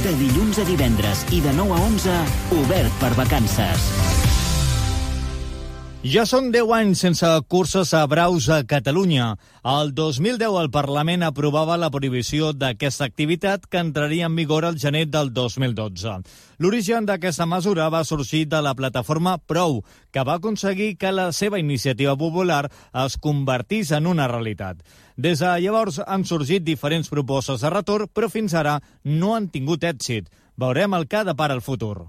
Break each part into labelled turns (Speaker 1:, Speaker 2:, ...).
Speaker 1: De dilluns a divendres i de 9 a 11, obert per vacances.
Speaker 2: Ja són 10 anys sense curses a braus a Catalunya. El 2010 el Parlament aprovava la prohibició d'aquesta activitat que entraria en vigor al gener del 2012. L'origen d'aquesta mesura va sorgir de la plataforma Prou, que va aconseguir que la seva iniciativa popular es convertís en una realitat. Des de llavors han sorgit diferents propostes de retorn, però fins ara no han tingut èxit. Veurem el que depara el futur.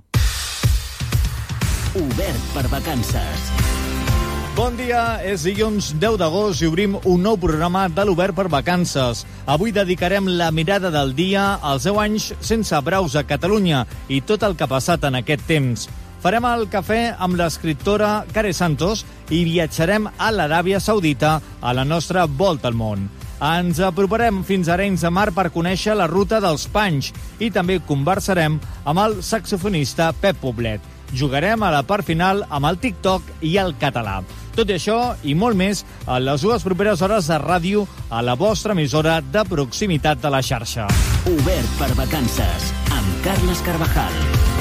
Speaker 1: Obert per vacances.
Speaker 2: Bon dia, és dilluns 10 d'agost i obrim un nou programa de l'Obert per Vacances. Avui dedicarem la mirada del dia als 10 anys sense braus a Catalunya i tot el que ha passat en aquest temps. Farem el cafè amb l'escriptora Care Santos i viatjarem a l'Aràbia Saudita a la nostra volta al món. Ens aproparem fins a Arenys de Mar per conèixer la ruta dels Panys i també conversarem amb el saxofonista Pep Poblet. Jugarem a la part final amb el TikTok i el català. Tot i això i molt més a les dues properes hores de ràdio a la vostra emissora de proximitat de la xarxa.
Speaker 1: Obert per vacances amb Carles Carvajal.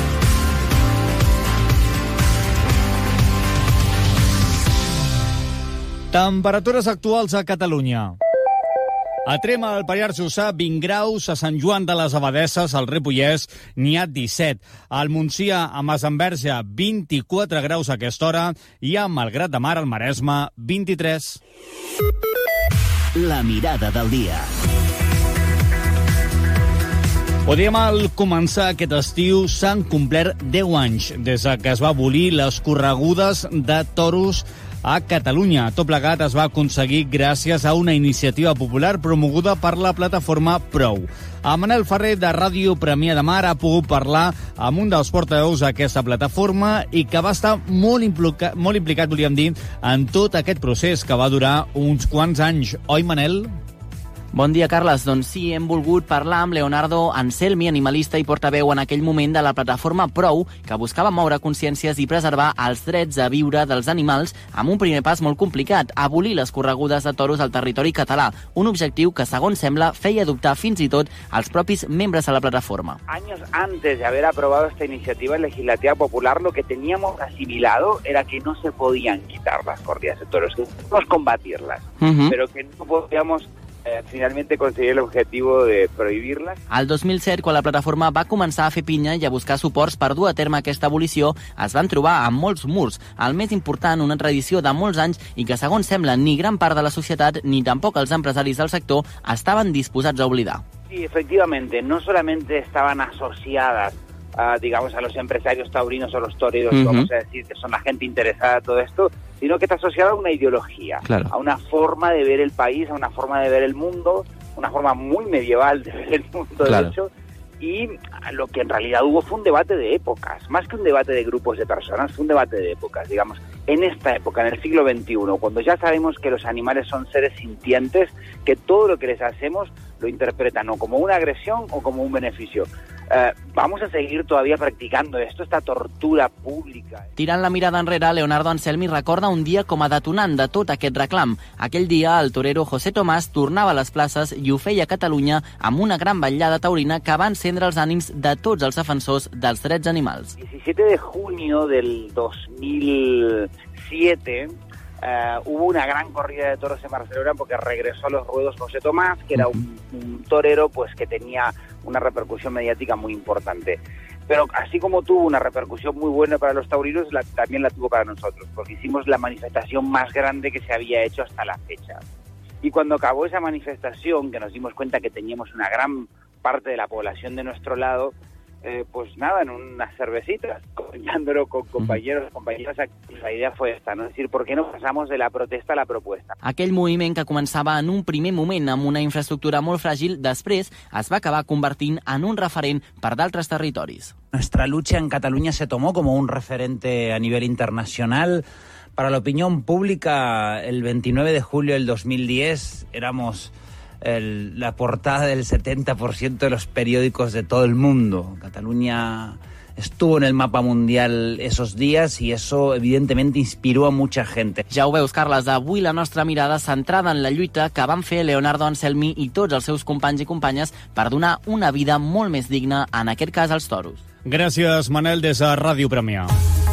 Speaker 2: Temperatures actuals a Catalunya. A Trema, al Pallars Jussà, 20 graus, a Sant Joan de les Abadesses, al Ripollès, n'hi ha 17. Al Montsià, a Masdenverge, 24 graus a aquesta hora, i a Malgrat de Mar, al Maresme, 23.
Speaker 1: La mirada del dia.
Speaker 2: Ho diem al començar aquest estiu, s'han complert 10 anys des que es va abolir les corregudes de toros a Catalunya. Tot plegat es va aconseguir gràcies a una iniciativa popular promoguda per la plataforma Prou. A Manel Ferrer, de Ràdio Premià de Mar, ha pogut parlar amb un dels portaveus d'aquesta plataforma i que va estar molt implicat, volíem dir, en tot aquest procés que va durar uns quants anys. Oi, Manel?
Speaker 3: Bon dia, Carles. Doncs sí, hem volgut parlar amb Leonardo Anselmi, animalista i portaveu en aquell moment de la plataforma Prou, que buscava moure consciències i preservar els drets a viure dels animals amb un primer pas molt complicat, abolir les corregudes de toros al territori català, un objectiu que, segons sembla, feia dubtar fins i tot als propis membres de la plataforma.
Speaker 4: Años antes de haber aprobado esta iniciativa legislativa popular, lo que teníamos asimilado era que no se podían quitar las corridas de toros, que podíamos combatirlas, pero que no podíamos finalmente conseguir el objetivo de prohibirlas.
Speaker 3: Al 2007, quan la plataforma va començar a fer pinya i a buscar suports per dur a terme aquesta abolició, es van trobar amb molts murs. El més important, una tradició de molts anys i que, segons sembla, ni gran part de la societat ni tampoc els empresaris del sector estaven disposats a oblidar.
Speaker 4: Sí, efectivamente, no solamente estaban asociadas digamos, a los empresarios taurinos o los toreros, vamos a decir, que son la gente interesada en todo esto, sino que está asociada a una ideología, claro, a una forma de ver el país, a una forma de ver el mundo, una forma muy medieval de ver el mundo, claro, de hecho, y lo que en realidad hubo fue un debate de épocas, más que un debate de grupos de personas, fue un debate de épocas, digamos, en esta época, en el siglo XXI, cuando ya sabemos que los animales son seres sintientes, que todo lo que les hacemos lo interpretan o como una agresión o como un beneficio. Vamos a seguir todavía practicando esto, esta tortura pública.
Speaker 3: Tirant la mirada enrere, Leonardo Anselmi recorda un dia com a detonant de tot aquest reclam. Aquell dia, el torero José Tomás tornava a les places i ho feia a Catalunya amb una gran vetllada taurina que va encendre els ànims de tots els defensors dels drets animals.
Speaker 4: 17 de junio del 2007 hubo una gran corrida de toros en Barcelona porque regresó a los ruedos José Tomás, que era un torero pues que tenía una repercusión mediática muy importante. Pero así como tuvo una repercusión muy buena para los taurinos, también la tuvo para nosotros, porque hicimos la manifestación más grande que se había hecho hasta la fecha. Y cuando acabó esa manifestación, que nos dimos cuenta que teníamos una gran parte de la población de nuestro lado, pues nada, en unas cervecitas, comentándolo con compañeros, compañeras, la idea fue esta, ¿no? Es decir, ¿por qué no pasamos de la protesta a la propuesta?
Speaker 3: Aquell moviment que començava en un primer moment amb una infraestructura molt fràgil, després es va acabar convertint en un referent per d'altres territoris.
Speaker 5: Nuestra lucha en Cataluña se tomó como un referente a nivel internacional. Para la opinión pública, el 29 de julio del 2010 éramos la portada del 70% de los periódicos de todo el mundo. Cataluña estuvo en el mapa mundial esos días y eso evidentemente inspiró a mucha gente.
Speaker 3: Ja ho veus, Carles, avui la nostra mirada centrada en la lluita que van fer Leonardo Anselmi i tots els seus companys i companyes per donar una vida molt més digna, en aquest cas als toros.
Speaker 2: Gràcies, Manel, des de Ràdio Premià.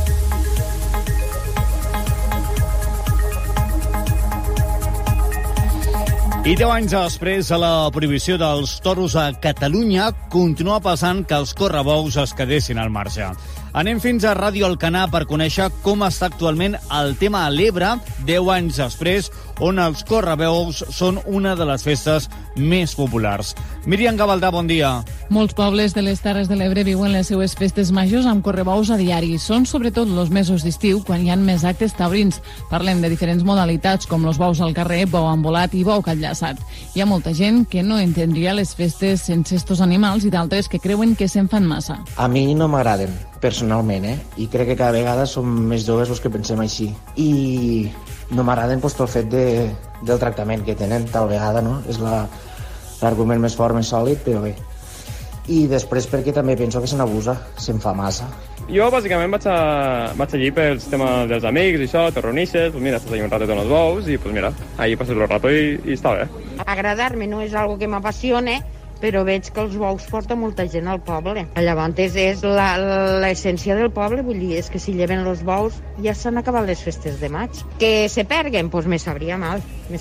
Speaker 2: I 10 anys després de la prohibició dels toros a Catalunya, continua passant que els correbous es quedessin al marge. Anem fins a Ràdio Alcanar per conèixer com està actualment el tema a l'Ebre, 10 anys després, on els correbous són una de les festes més populars. Míriam Gavaldà, bon dia.
Speaker 6: Molts pobles de les Terres de l'Ebre viuen les seues festes majors amb correbous a diari. Són sobretot els mesos d'estiu, quan hi ha més actes taurins. Parlem de diferents modalitats, com els bous al carrer, bou embolat i bou catllaçat. Hi ha molta gent que no entendria les festes sense estos animals i d'altres que creuen que se'n fan massa.
Speaker 7: A mi no m'agraden, personalment, I crec que cada vegada som més joves els que pensem així. I no m'agraden pel fet del tractament que tenen, tal vegada, no? És l'argument més fort, més sòlid, però bé. I després perquè també penso que se n'abusa, se'n fa massa.
Speaker 8: Jo, bàsicament, vaig allí pels temes dels amics i això, te reuneixes, pues mira, estàs allà un rato amb els bous i, pues mira, ahí passes el rato i està bé.
Speaker 9: Agradar-me no és algo que m'apassione, però veig que els bous porta molta gent al poble. Llavors és l'essència del poble, vull dir, és que si lleven els bous ja s'han acabat les festes de maig. Que se perguen, doncs me sabria mal.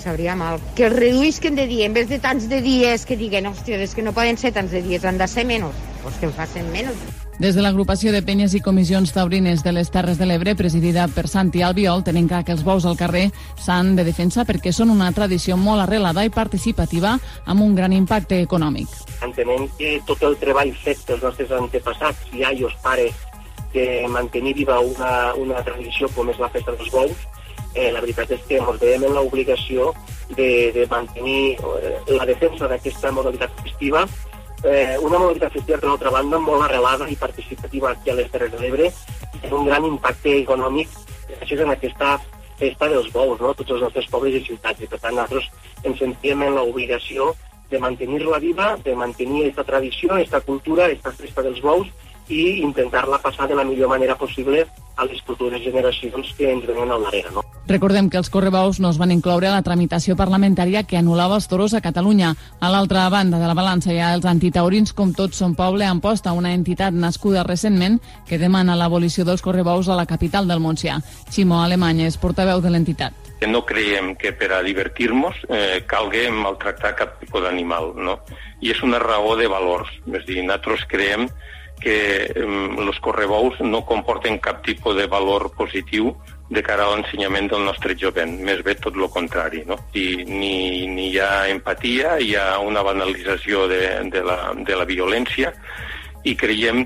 Speaker 9: Que els reduïsquen de dia, en vez de tants de dies que diguen, hòstia, és que no poden ser tants de dies, han de ser menys, doncs que en facin menys.
Speaker 6: Des de l'agrupació de penyes i comissions taurines de les Terres de l'Ebre, presidida per Santi Albiol, tenen clar que els bous al carrer s'han de defensar perquè són una tradició molt arrelada i participativa amb un gran impacte econòmic.
Speaker 10: Entenem que tot el treball fet pels nostres antepassats, iaios, pares, de mantenir viva una tradició com és la festa dels bous, la veritat és que ens veiem en l'obligació de mantenir la defensa d'aquesta modalitat festiva, una modalitat festiva, per l'altra banda, molt arrelada i participativa aquí a les Terres de l'Ebre, amb un gran impacte econòmic gràcies a aquesta festa dels bous, no? Tots els nostres pobles i ciutats. I per tant, nosaltres ens sentíem en l'obligació de mantenir-la viva, de mantenir aquesta tradició, aquesta cultura, aquesta festa dels bous i intentar-la passar de la millor manera possible a les futures generacions que ens venen al darrere, no?
Speaker 6: Recordem que els correbous no es van incloure a la tramitació parlamentària que anul·lava els toros a Catalunya. A l'altra banda de la balança hi ha els antitaurins, com Tots Som Poble, han posta una entitat nascuda recentment que demana l'abolició dels correbous a la capital del Montsià. Ximo Alemany és portaveu de l'entitat.
Speaker 11: No creiem que per a divertir-nos calgui maltractar cap tipus d'animal, no? I és una raó de valors. És a dir, nosaltres creiem que els correbous no comporten cap tipus de valor positiu de cara a l'ensenyament del nostre jovent, més bé tot el contrari, no? I ni hi ha empatia, hi ha una banalització de la violència i creiem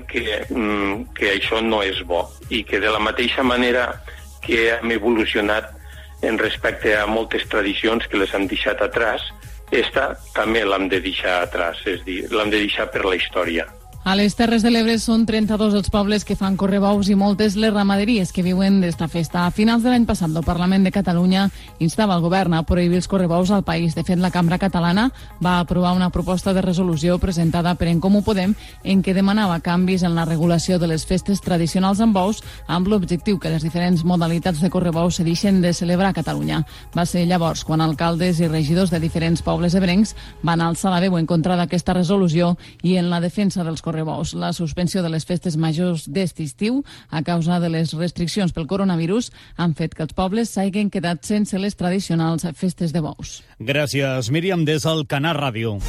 Speaker 11: que això no és bo i que de la mateixa manera que hem evolucionat en respecte a moltes tradicions que les han deixat atrás, esta també l'hem de deixar atrás, és a dir, l'hem de deixar per la història.
Speaker 6: A les Terres de l'Ebre són 32 els pobles que fan correbous i moltes les ramaderies que viuen d'esta festa. A finals de l'any passat, el Parlament de Catalunya instava el govern a prohibir els correbous al país. De fet, la Cambra Catalana va aprovar una proposta de resolució presentada per En Comú Podem en què demanava canvis en la regulació de les festes tradicionals amb bous amb l'objectiu que les diferents modalitats de correbous se deixen de celebrar a Catalunya. Va ser llavors quan alcaldes i regidors de diferents pobles ebrencs van alçar la veu en contra d'aquesta resolució i en la defensa dels correbous. La suspensió de les festes majors d'est estiu a causa de les restriccions pel coronavirus han fet que els pobles s'hagin quedat sense les tradicionals festes de bous.
Speaker 2: Gràcies, Míriam, des del Canar Ràdio.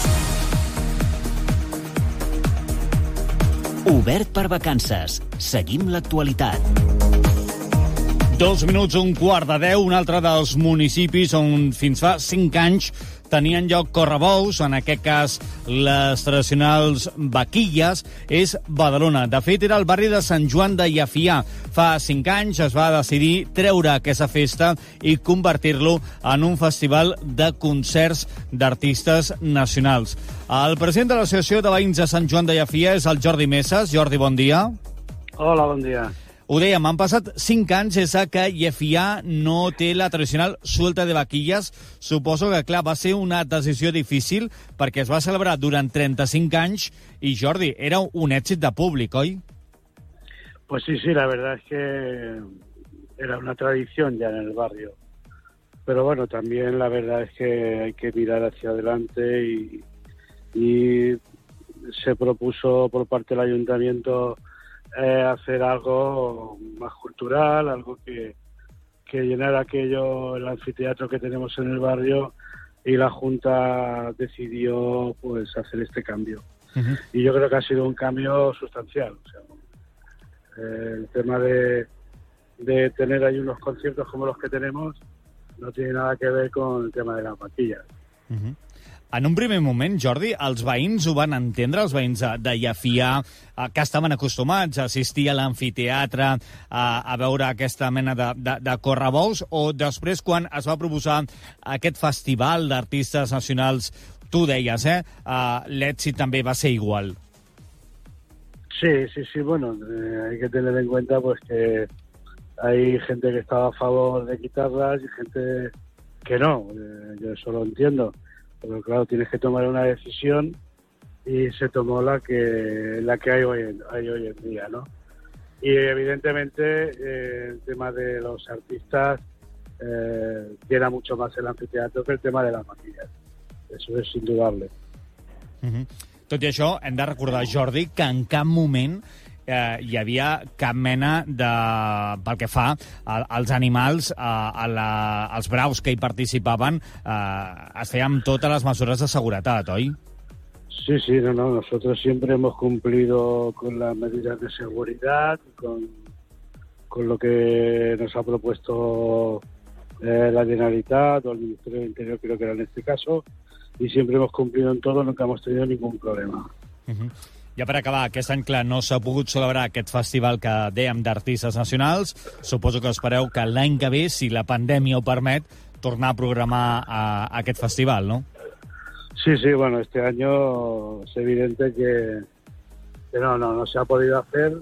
Speaker 1: Obert per vacances. Seguim l'actualitat.
Speaker 2: 2 minuts, 9:15, un altre dels municipis on fins fa 5 anys tenien lloc correbous, en aquest cas les tradicionals vaquilles, és Badalona. De fet, era el barri de Sant Joan de Llefià. Fa 5 anys es va decidir treure aquesta festa i convertir-lo en un festival de concerts d'artistes nacionals. El president de l'Associació de Veïns de Sant Joan de Llefià és el Jordi Messes. Jordi, bon dia.
Speaker 12: Hola, bon dia.
Speaker 2: Ho dèiem, han passat 5 anys des que Llefià no té la tradicional suelta de vaquilles. Suposo que, clar, va ser una decisió difícil perquè es va celebrar durant 35 anys i, Jordi, era un èxit de públic, oi?
Speaker 12: Pues sí, la verdad es que era una tradición ya en el barrio. Pero bueno, también la verdad es que hay que mirar hacia adelante y se propuso por parte del ayuntamiento hacer algo más cultural, algo que llenara aquello, el anfiteatro que tenemos en el barrio, y la Junta decidió pues hacer este cambio. Uh-huh. Y yo creo que ha sido un cambio sustancial. O sea, el tema de tener ahí unos conciertos como los que tenemos no tiene nada que ver con el tema de las maquillas.
Speaker 2: Uh-huh. En un primer moment, Jordi, els veïns ho van entendre, els veïns de Llefià, que estaven acostumats a assistir a l'amfiteatre, a veure aquesta mena de correbous, o després, quan es va proposar aquest festival d'artistes nacionals, tu deies, l'èxit també va ser igual?
Speaker 12: Sí, bueno, hay que tener en cuenta pues que hay gente que estaba a favor de quitarlas y gente que no, yo eso lo entiendo. Pero claro, tienes que tomar una decisión y se tomó la que hay hoy en día, ¿no? Y evidentemente el tema de los artistas llena mucho más el anfiteatro que el tema de las maquillas. Eso es indudable.
Speaker 2: Uh-huh. Tot i això, hem de recordar, Jordi, que en cap moment hi havia cap mena de... pel que fa als animals, als braus que hi participaven, es feien amb totes les mesures de seguretat, oi?
Speaker 12: Sí, no, nosotros siempre hemos cumplido con las medidas de seguridad, con lo que nos ha propuesto la Generalitat o el Ministerio del Interior, creo que era en este caso, y siempre hemos cumplido en todo, nunca hemos tenido ningún problema.
Speaker 2: Uh-huh. Ja per acabar, aquest any, clar, no s'ha pogut celebrar aquest festival que dèiem d'artistes nacionals. Suposo que espereu que l'any que ve, si la pandèmia ho permet, tornar a programar aquest festival, ¿no?
Speaker 12: Sí, bueno, este año es evidente que no se ha podido hacer,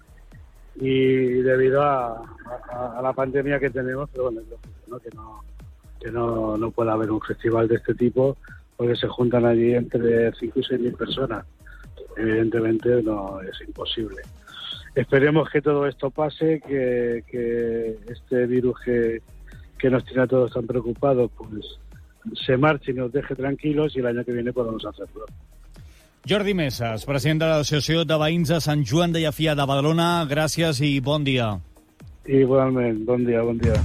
Speaker 12: y debido a la pandemia que tenemos, pero bueno, es lógico, ¿no? Que no pueda haber un festival de este tipo, porque se juntan allí entre 5 y 6 mil personas. Evidentemente no, es imposible. Esperemos que todo esto pase, que este virus que nos tiene a todos tan preocupados pues se marche y nos deje tranquilos, y el año que viene podamos hacerlo.
Speaker 2: Jordi Mesas, president de l'Associació de Veïns de Sant Joan de Llefià de Badalona, gràcies i bon dia.
Speaker 12: Igualment, bon dia.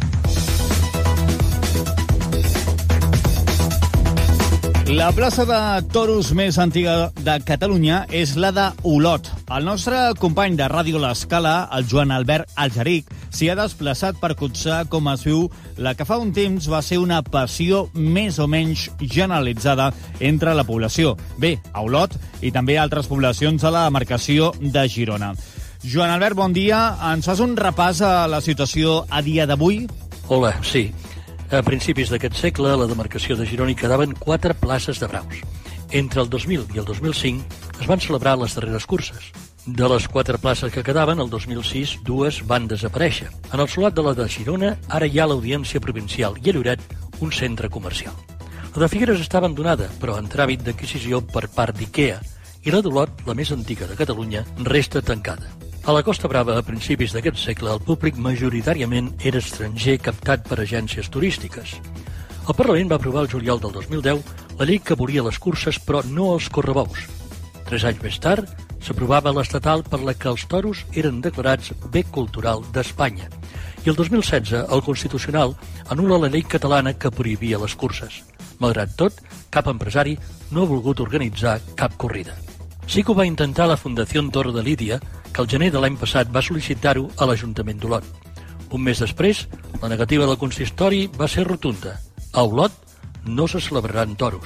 Speaker 2: La plaça de toros més antiga de Catalunya és la d'Olot. El nostre company de Ràdio L'Escala, el Joan Albert Aljeric, s'hi ha desplaçat per cotxar com es viu la que fa un temps va ser una passió més o menys generalitzada entre la població. Bé, a Olot i també a altres poblacions de la demarcació de Girona. Joan Albert, bon dia. Ens fas un repàs a la situació a dia d'avui?
Speaker 13: Hola, sí. A principis d'aquest segle, a la demarcació de Girona hi quedaven 4 places de braus. Entre el 2000 i el 2005 es van celebrar les darreres curses. De les 4 places que quedaven, el 2006, 2 van desaparèixer. En el Solat de la de Girona, ara hi ha l'Audiència Provincial i a Lloret, un centre comercial. La de Figueres està abandonada, però en tràmit d'adquisició per part d'IKEA, i la d'Olot, la més antiga de Catalunya, resta tancada. A la Costa Brava, a principis d'aquest segle, el públic majoritàriament era estranger captat per agències turístiques. El Parlament va aprovar el juliol del 2010 la llei que abolia les curses, però no els correbous. 3 anys més tard, s'aprovava l'estatal per la que els toros eren declarats bé cultural d'Espanya. I el 2016, el Constitucional anul·la la llei catalana que prohibia les curses. Malgrat tot, cap empresari no ha volgut organitzar cap corrida. Sí que ho va intentar la Fundació Torre de Lídia, que el gener de l'any passat va sol·licitar-ho a l'Ajuntament d'Olot. Un mes després, la negativa del consistori va ser rotunda. A Olot no se celebraran toros.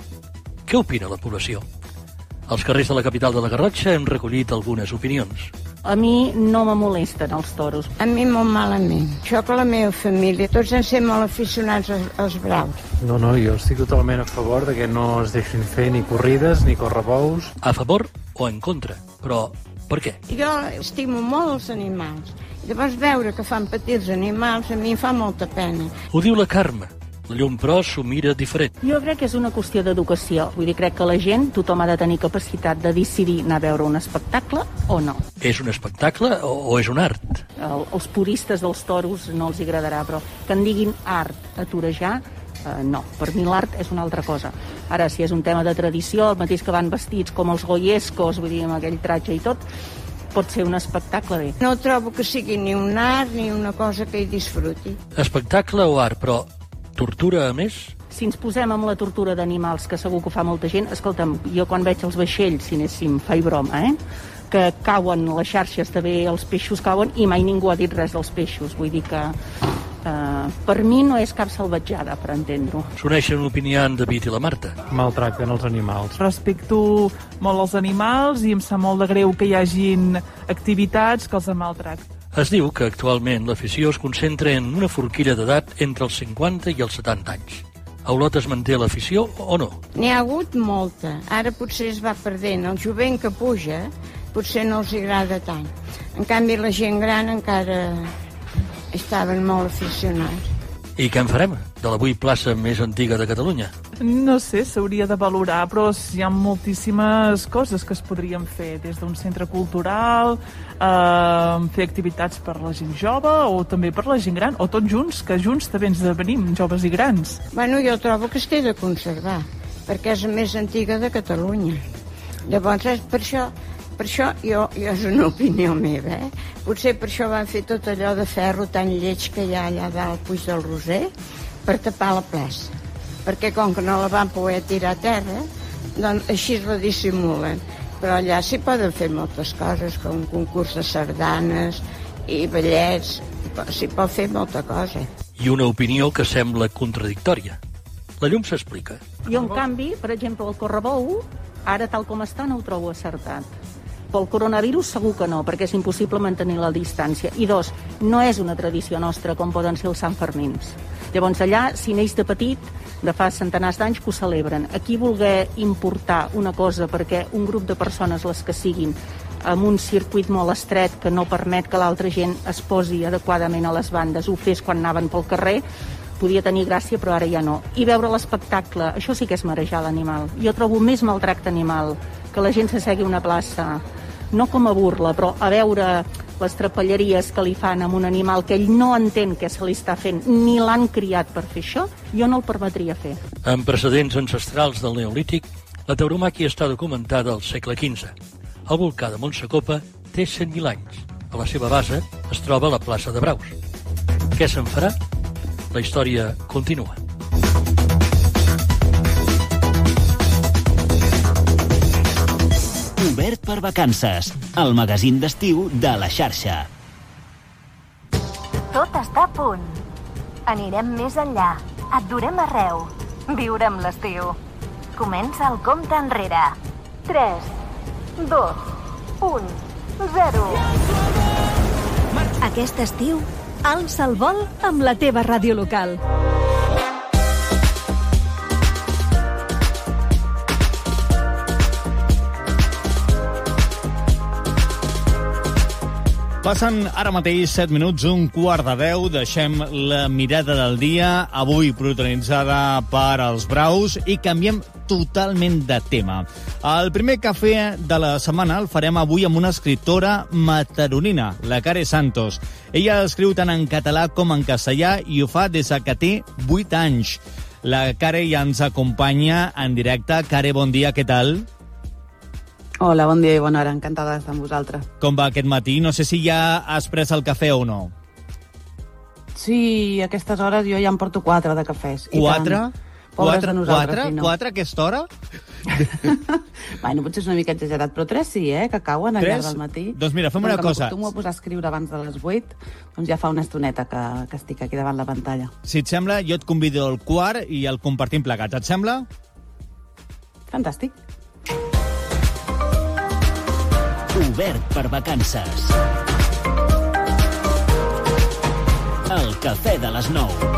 Speaker 13: Què opina la població? Als carrers de la capital de la Garrotxa hem recollit algunes opinions.
Speaker 14: A mi no me molesten els toros. A mi molt malament. Jo que la meva família, tots ens som molt aficionats als braus.
Speaker 15: No, jo estic totalment a favor de que no es deixin fer ni corrides ni correbous.
Speaker 13: A favor o en contra? Però per què?
Speaker 14: Jo estimo molt els animals. Llavors veure que fan patir els animals a mi em fa molta pena.
Speaker 13: Ho diu la Carme, La llum, però, s'ho mira diferent.
Speaker 16: Jo crec que és una qüestió d'educació. Vull dir, crec que la gent, tothom ha de tenir capacitat de decidir anar a veure un espectacle o no.
Speaker 13: És un espectacle o és un art?
Speaker 16: Els puristes dels toros no els agradarà, però que en diguin art a torejar, no. Per mi l'art és una altra cosa. Ara, si és un tema de tradició, el mateix que van vestits com els goiescos, vull dir, amb aquell tratge i tot, pot ser un espectacle bé.
Speaker 14: No trobo que sigui ni un art ni una cosa que hi disfruti.
Speaker 13: Espectacle o art, però tortura a més?
Speaker 16: Si ens posem amb la tortura d'animals, que segur que ho fa molta gent, escolta'm, jo quan veig els vaixells, si anéssim, faig broma, que cauen les xarxes, també els peixos cauen, i mai ningú ha dit res dels peixos. Vull dir que per mi no és cap salvatjada, per entendre-ho.
Speaker 13: S'uneixen l'opinió David i la Marta.
Speaker 15: Maltracten els animals.
Speaker 17: Respecto molt els animals i em sap molt de greu que hi hagin activitats que els maltracten.
Speaker 13: Es diu que actualment l'afició es concentra en una forquilla d'edat entre els 50 i els 70 anys. A Olot es manté l'afició o no?
Speaker 14: N'hi ha hagut molta. Ara potser es va perdent. El jovent que puja potser no els agrada tant. En canvi, la gent gran encara estaven molt aficionats.
Speaker 13: I què en farem de l'avui plaça més antiga de Catalunya?
Speaker 17: No sé, s'hauria de valorar, però hi ha moltíssimes coses que es podrien fer, des d'un centre cultural, fer activitats per la gent jove o també per la gent gran, o tots junts, que junts també ens venim, joves i grans.
Speaker 14: Bueno, jo trobo que es té de conservar, perquè és la més antiga de Catalunya. Llavors, per això jo és una opinió meva, Potser per això van fer tot allò de ferro tan lleig que hi ha allà dalt al Puig del Roser, per tapar la plaça. Perquè com que no la van poder tirar a terra, doncs així la dissimulen. Però allà s'hi poden fer moltes coses, com un concurs de sardanes i ballets, s'hi pot fer molta cosa.
Speaker 13: I una opinió que sembla contradictòria. La llum s'explica.
Speaker 16: Jo, en canvi, per exemple, el correbou, ara tal com està no ho trobo acertat. Pel coronavirus segur que no, perquè és impossible mantenir la distància. I dos, no és una tradició nostra com poden ser els Sant Fermins. Llavors allà, si neix de petit, de fa centenars d'anys que ho celebren. Aquí voler importar una cosa perquè un grup de persones, les que siguin, amb un circuit molt estret que no permet que l'altra gent es posi adequadament a les bandes, ho fes quan anaven pel carrer, podia tenir gràcia, però ara ja no. I veure l'espectacle, això sí que és marejar l'animal. Jo trobo més maltracte animal que la gent s'assegui a una plaça, no com a burla, però a veure les trapelleries que li fan amb un animal que ell no entén què se li està fent, ni l'han criat per fer això, jo no el permetria fer.
Speaker 13: En precedents ancestrals del Neolític, la tauromàquia està documentada al segle XV. El volcà de Montsecopa té 100.000 anys. A la seva base es troba la plaça de Braus. Què se'n farà? La història continua.
Speaker 1: Obert per vacances, el magazín d'estiu de La Xarxa.
Speaker 18: Tot està a punt. Anirem més enllà. Et durem arreu. Viurem l'estiu. Comença el compte enrere. 3, 2, 1, 0. Aquest estiu, alça el vol amb la teva ràdio local.
Speaker 2: Passen ara mateix 7 minuts, 9:45. Deixem la mirada del dia, avui protagonitzada per els Braus, i canviem totalment de tema. El primer cafè de la setmana el farem avui amb una escriptora mataronina, la Care Santos. Ella escriu tant en català com en castellà i ho fa des que té 8 anys. La Care ja ens acompanya en directe. Care, bon dia, què tal?
Speaker 19: Hola, bon dia i bona hora, encantada d'estar amb vosaltres.
Speaker 2: Com va aquest matí? No sé si ja has pres el cafè o no.
Speaker 19: Sí, a aquestes hores jo ja em porto 4 de cafès.
Speaker 2: 4?
Speaker 19: Pobres de nosaltres,
Speaker 2: 4?
Speaker 19: sí, no.
Speaker 2: 4 a aquesta hora?
Speaker 19: Bueno, potser és una mica exagerat, però 3 sí, que cauen al llarg del matí.
Speaker 2: Doncs mira, fem una cosa.
Speaker 19: Com m'acostumo a posar a escriure abans de les 8, doncs ja fa una estoneta que estic aquí davant la pantalla.
Speaker 2: Si et sembla, jo et convido al quart i el compartim plegats. Et sembla?
Speaker 19: Fantàstic.
Speaker 1: Obert per vacances. El cafè de les 9.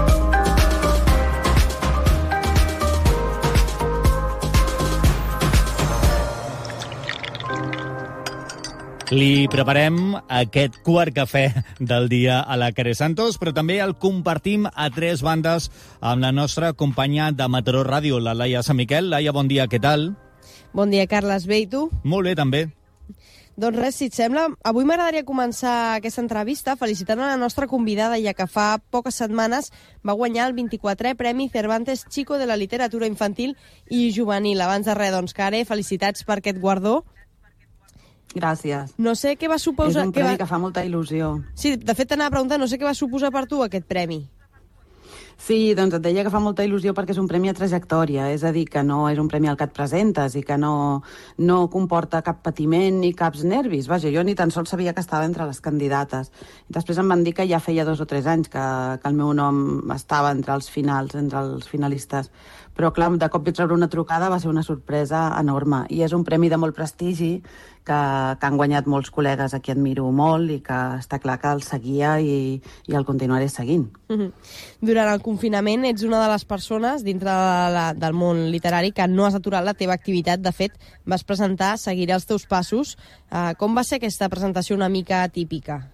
Speaker 2: Li preparem aquest quart cafè del dia a la Care Santos, però també el compartim a tres bandes amb la nostra companya de Mataró Ràdio, la Laia Sant Miquel. Laia, bon dia, què tal?
Speaker 20: Bon dia, Carles. Bé, i tu?
Speaker 2: Molt bé, també.
Speaker 20: Doncs res, si et sembla, avui m'agradaria començar aquesta entrevista felicitant a la nostra convidada, ja que fa poques setmanes va guanyar el 24è Premi Cervantes Chico de la literatura infantil i juvenil. Abans de res, doncs, Care, felicitats per aquest guardó.
Speaker 19: Gràcies.
Speaker 20: No sé què va suposar...
Speaker 19: És un premi que fa molta il·lusió.
Speaker 20: Sí, de fet t'anava a preguntar, no sé què va suposar per tu aquest premi.
Speaker 19: Sí, doncs et deia que fa molta il·lusió perquè és un premi a trajectòria, és a dir, que no és un premi al que et presentes i que no comporta cap patiment ni caps nervis. Vaja, jo ni tan sols sabia que estava entre les candidates. Després em van dir que ja feia 2 o 3 anys que el meu nom estava entre els finalistes. Però, clar, de cop vaig rebre una trucada, va ser una sorpresa enorme. I és un premi de molt prestigi que han guanyat molts col·legues a qui admiro molt i que està clar que el seguia i el continuaré seguint.
Speaker 20: Durant el confinament ets una de les persones dintre del món literari que no has aturat la teva activitat. De fet, vas presentar Seguiré els teus passos. Com va ser aquesta presentació una mica atípica?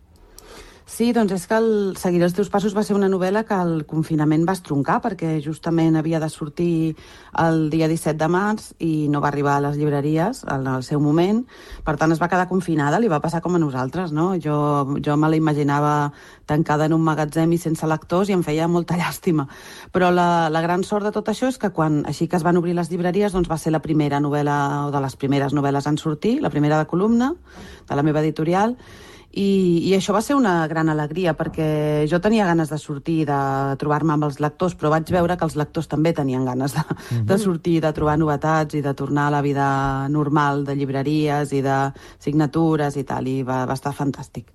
Speaker 19: Sí, doncs és que Seguiré els teus passos va ser una novel·la que el confinament va estroncar perquè justament havia de sortir el dia 17 de març i no va arribar a les llibreries en el seu moment. Per tant, es va quedar confinada, li va passar com a nosaltres, no? Jo me la imaginava tancada en un magatzem i sense lectors i em feia molta llàstima. Però la gran sort de tot això és que així que es van obrir les llibreries, doncs va ser la primera novel·la, o de les primeres novel·les en sortir, la primera de columna, de la meva editorial. I això va ser una gran alegria perquè jo tenia ganes de sortir, de trobar-me amb els lectors, però vaig veure que els lectors també tenien ganes de sortir, de trobar novetats i de tornar a la vida normal de llibreries i de signatures i tal, i va estar fantàstic.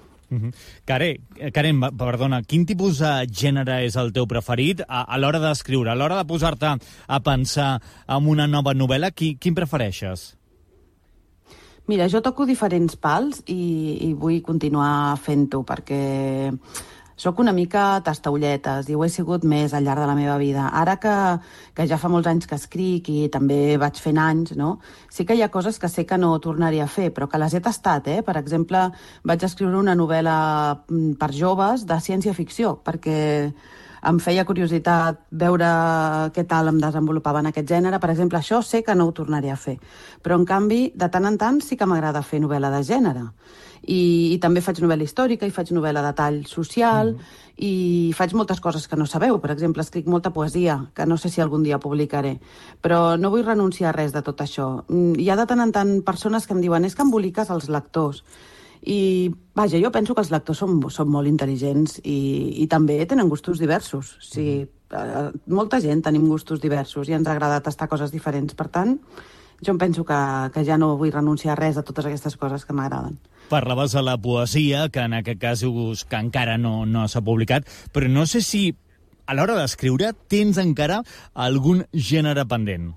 Speaker 2: Karen, perdona, quin tipus de gènere és el teu preferit a l'hora d'escriure, a l'hora de posar-te a pensar en una nova novel·la? Quin prefereixes?
Speaker 19: Mira, jo toco diferents pals i vull continuar fent-ho perquè sóc una mica tastaulletes i ho he sigut més al llarg de la meva vida. Ara que ja fa molts anys que escric i també vaig fent anys, no? Sí que hi ha coses que sé que no tornaré a fer, però que les he tastat, Per exemple, vaig escriure una novel·la per joves de ciència-ficció, perquè em feia curiositat veure què tal em desenvolupava en aquest gènere. Per exemple, això sé que no ho tornaré a fer. Però, en canvi, de tant en tant sí que m'agrada fer novel·la de gènere. I també faig novel·la històrica i faig novel·la de tall social i faig moltes coses que no sabeu. Per exemple, escric molta poesia, que no sé si algun dia publicaré. Però no vull renunciar a res de tot això. Hi ha de tant en tant persones que em diuen és que emboliques els lectors. I, vaja, jo penso que els lectors són molt intel·ligents i també tenen gustos diversos. Molta gent tenim gustos diversos i ens agrada tastar coses diferents. Per tant, jo em penso que ja no vull renunciar a res de totes aquestes coses que m'agraden.
Speaker 2: Parlaves de la poesia, que en aquest cas que encara no s'ha publicat, però no sé si a l'hora d'escriure tens encara algun gènere pendent.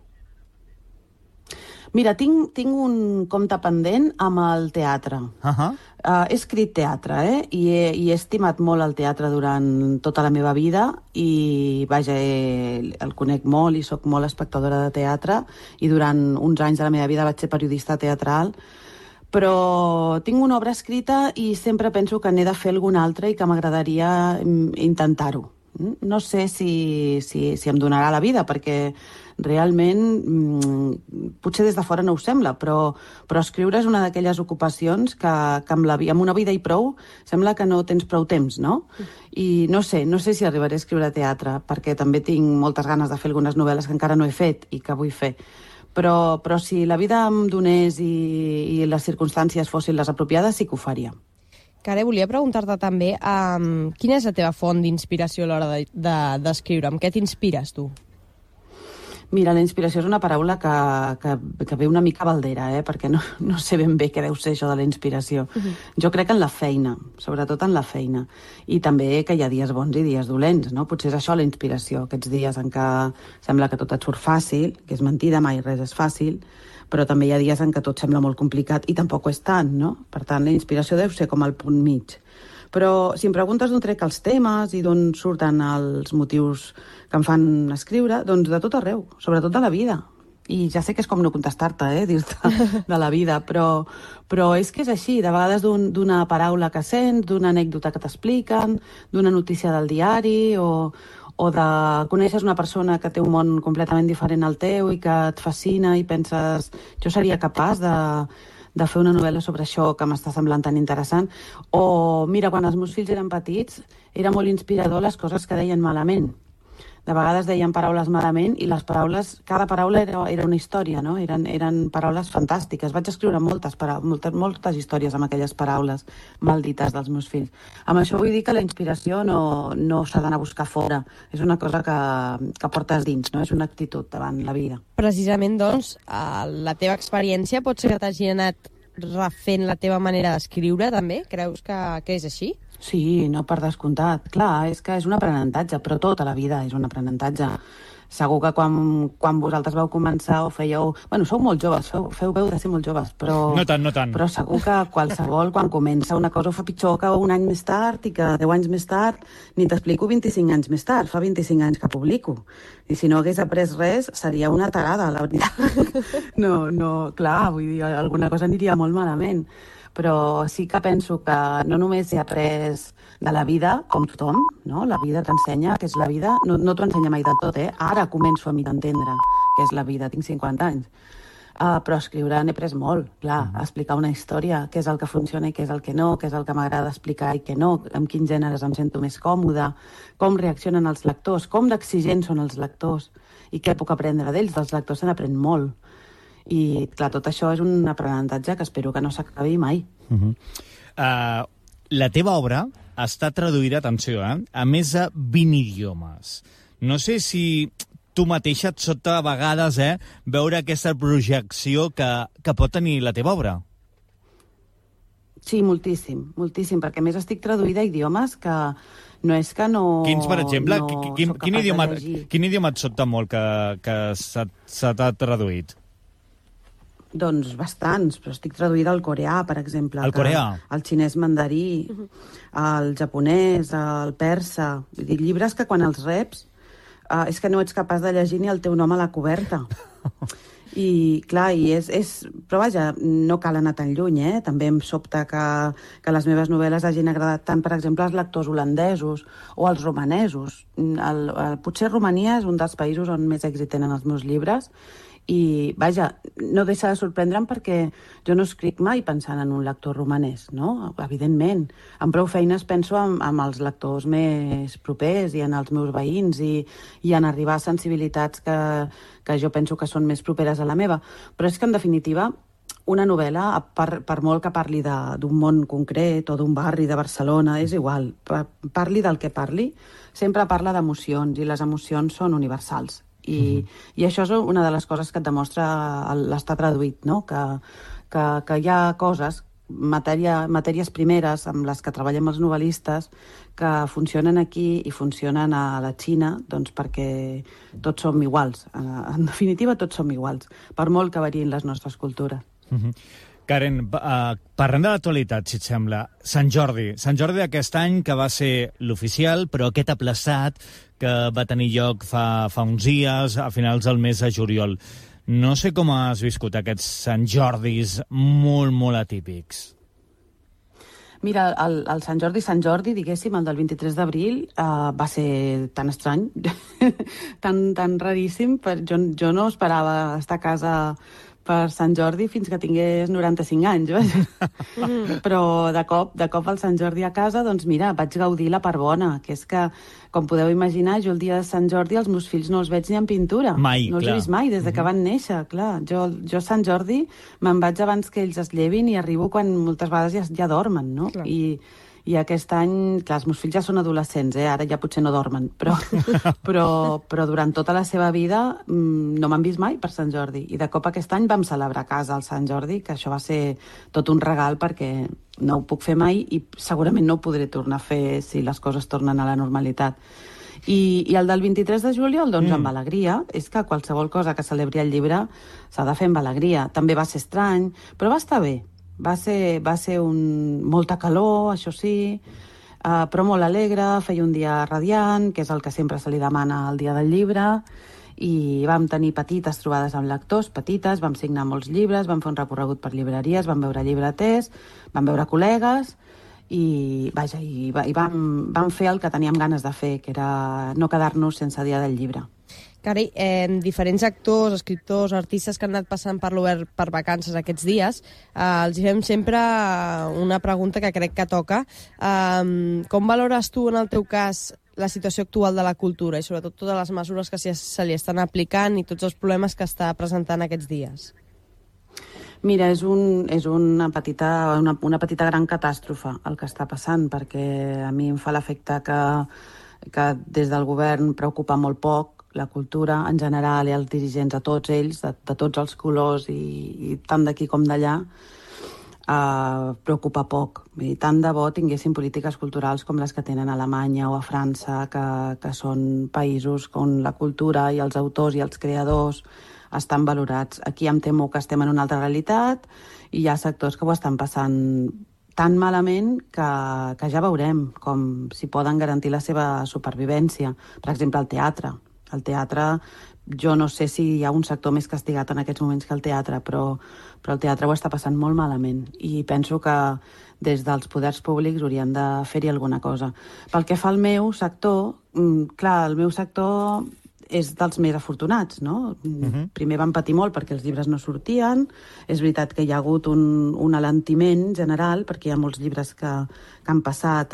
Speaker 19: Mira, tinc un compte pendent amb el teatre. He escrit teatre, i he estimat molt el teatre durant tota la meva vida i, vaja, el conec molt i sóc molt espectadora de teatre i durant uns anys de la meva vida vaig ser periodista teatral, però tinc una obra escrita i sempre penso que n'he de fer alguna altra i que m'agradaria intentar-ho. No sé si em donarà la vida, perquè realment, potser des de fora no ho sembla, però escriure és una d'aquelles ocupacions que amb una vida i prou sembla que no tens prou temps, no? I no sé si arribaré a escriure teatre, perquè també tinc moltes ganes de fer algunes novel·les que encara no he fet i que vull fer. Però si la vida em donés i les circumstàncies fossin les apropiades, sí que ho faria.
Speaker 20: Care, volia preguntar-te també quina és la teva font d'inspiració a l'hora d'escriure? Amb què t'inspires, tu?
Speaker 19: Mira, la inspiració és una paraula que ve una mica baldera, perquè no sé ben bé què deu ser això de la inspiració. Jo crec en la feina, sobretot en la feina. I també que hi ha dies bons i dies dolents, no? Potser és això la inspiració, aquests dies en què sembla que tot et surt fàcil, que és mentida, mai res és fàcil, però també hi ha dies en què tot sembla molt complicat i tampoc ho és tant, no? Per tant, la inspiració deu ser com el punt mig. Però si em preguntes d'on trec els temes i d'on surten els motius que em fan escriure, doncs de tot arreu, sobretot de la vida. I ja sé que és com no contestar-te, dir-te de la vida, però és que és així. De vegades d'una paraula que sents, d'una anècdota que t'expliquen, d'una notícia del diari, o de coneixes una persona que té un món completament diferent al teu i que et fascina i penses, jo seria capaç de fer una novel·la sobre això que m'està semblant tan interessant. O, mira, quan els meus fills eren petits, era molt inspirador les coses que deien malament. De vegades deien paraules malament i les paraules, cada paraula era una història, no? Eren paraules fantàstiques. Vaig escriure moltes històries amb aquelles paraules maldites dels meus fills. Amb això vull dir que la inspiració no s'ha d'anar a buscar fora. És una cosa que portes dins, no? És una actitud davant la vida.
Speaker 20: Precisament, doncs, la teva experiència pot ser que t'hagi anat refent la teva manera d'escriure, també? Creus que és així?
Speaker 19: Sí, no, per descomptat. Clar, és que és un aprenentatge, però tota la vida és un aprenentatge. Segur que quan vosaltres vau començar o fèieu... Bueno, sou molt joves, feu veu de ser molt joves, però...
Speaker 2: No tant, no tant.
Speaker 19: Però segur que qualsevol, quan comença una cosa, ho fa pitjor que un any més tard i que 10 anys més tard, ni t'explico 25 anys més tard, fa 25 anys que publico. I si no hagués après res, seria una tarada, la veritat. No, clar, vull dir, alguna cosa aniria molt malament. Però sí que penso que no només he après de la vida, com tothom, no? La vida t'ensenya què és la vida, no t'ho ensenya mai de tot, Ara començo a mi d'entendre què és la vida, tinc 50 anys. Però escriure n'he après molt, clar, explicar una història, què és el que funciona i què és el que no, què és el que m'agrada explicar i què no, amb quins gèneres em sento més còmode, com reaccionen els lectors, com d'exigents són els lectors i què puc aprendre d'ells, dels lectors se n'aprèn molt. I, clar, tot això és un aprenentatge que espero que no s'acabi mai.
Speaker 2: La teva obra està traduïda, atenció, a més de 20 idiomes. No sé si tu mateixa et sobta a vegades veure aquesta projecció que pot tenir la teva obra.
Speaker 19: Sí, moltíssim, perquè a més estic traduïda a idiomes que no és que no...
Speaker 2: Quins, per exemple?
Speaker 19: No
Speaker 2: quin idioma et sobta molt que se t'ha traduït?
Speaker 19: Doncs bastants, però estic traduïda al coreà, per exemple.
Speaker 2: Al coreà?
Speaker 19: Al xinès mandarí, al japonès, al persa. Vull dir, llibres que quan els reps és que no ets capaç de llegir ni el teu nom a la coberta. I, clar, però vaja, no cal anar tan lluny, També em sobta que les meves novel·les hagin agradat tant, per exemple, als lectors holandesos o als romanesos. Potser Romania és un dels països on més èxit tenen els meus llibres, i, vaja, no deixa de sorprendre'm perquè jo no escric mai pensant en un lector romanès, no? Evidentment. Amb prou feines penso en els lectors més propers i en els meus veïns i en arribar a sensibilitats que jo penso que són més properes a la meva. Però és que, en definitiva, una novel·la, per molt que parli d'un món concret o d'un barri de Barcelona, és igual. Parli del que parli, sempre parla d'emocions, i les emocions són universals. I això és una de les coses que et demostra l'estar traduït, no? Que hi ha coses, matèries primeres amb les que treballem els novel·listes, que funcionen aquí i funcionen a la Xina, doncs perquè tots som iguals. En definitiva, tots som iguals, per molt que variïn les nostres cultures.
Speaker 2: Karen, parlem de l'actualitat, si et sembla. Sant Jordi d'aquest any, que va ser l'oficial, però aquest aplaçat que va tenir lloc fa uns dies, a finals del mes de juliol. No sé com has viscut aquests Sant Jordis molt, molt atípics.
Speaker 19: Mira, el Sant Jordi, diguéssim, el del 23 d'abril, va ser tan estrany, tan raríssim. Jo no esperava estar a casa per Sant Jordi fins que tingués 95 anys, però de cop al Sant Jordi a casa, doncs mira, vaig gaudir la part bona, que és que, com podeu imaginar, jo el dia de Sant Jordi els meus fills no els veig ni en pintura.
Speaker 2: Mai,
Speaker 19: no els he vist mai, des de que van néixer, clar. Jo a Sant Jordi me'n vaig abans que ells es llevin i arribo quan moltes vegades ja dormen, no? I aquest any, clar, els meus fills ja són adolescents, ara ja potser no dormen, però durant tota la seva vida no m'han vist mai per Sant Jordi. I de cop aquest any vam celebrar a casa el Sant Jordi, que això va ser tot un regal perquè no ho puc fer mai i segurament no ho podré tornar a fer si les coses tornen a la normalitat. I el del 23 de juliol, doncs amb alegria. És que qualsevol cosa que celebri el llibre s'ha de fer amb alegria. També va ser estrany, però va estar bé. Va ser molta calor, això sí, però molt alegre, feia un dia radiant, que és el que sempre se li demana al dia del llibre, i vam tenir petites trobades amb lectors, petites, vam signar molts llibres, vam fer un recorregut per llibreries, vam veure llibreters, vam veure col·legues i vam fer el que teníem ganes de fer, que era no quedar-nos sense dia del llibre.
Speaker 20: Cari, diferents actors, escriptors, artistes que han anat passant per l'Obert per vacances aquests dies, els fem sempre una pregunta que crec que toca. Com valores tu, en el teu cas, la situació actual de la cultura i sobretot totes les mesures que se li estan aplicant i tots els problemes que està presentant aquests dies?
Speaker 19: Mira, és una petita gran catàstrofe el que està passant, perquè a mi em fa l'efecte que des del govern preocupa molt poc la cultura en general i els dirigents, a tots ells, de tots els colors i tant d'aquí com d'allà, preocupa poc. I tant de bo tinguéssim polítiques culturals com les que tenen a Alemanya o a França, que són països on la cultura i els autors i els creadors estan valorats. Aquí em temo que estem en una altra realitat i hi ha sectors que ho estan passant tan malament que ja veurem com si poden garantir la seva supervivència. Per exemple, el teatre. El teatre, jo no sé si hi ha un sector més castigat en aquests moments que el teatre, però el teatre ho està passant molt malament i penso que des dels poders públics haurien de fer-hi alguna cosa. Pel que fa al meu sector, clar, el meu sector és dels més afortunats, no? Primer van patir molt perquè els llibres no sortien, és veritat que hi ha hagut un alentiment general perquè hi ha molts llibres que han passat,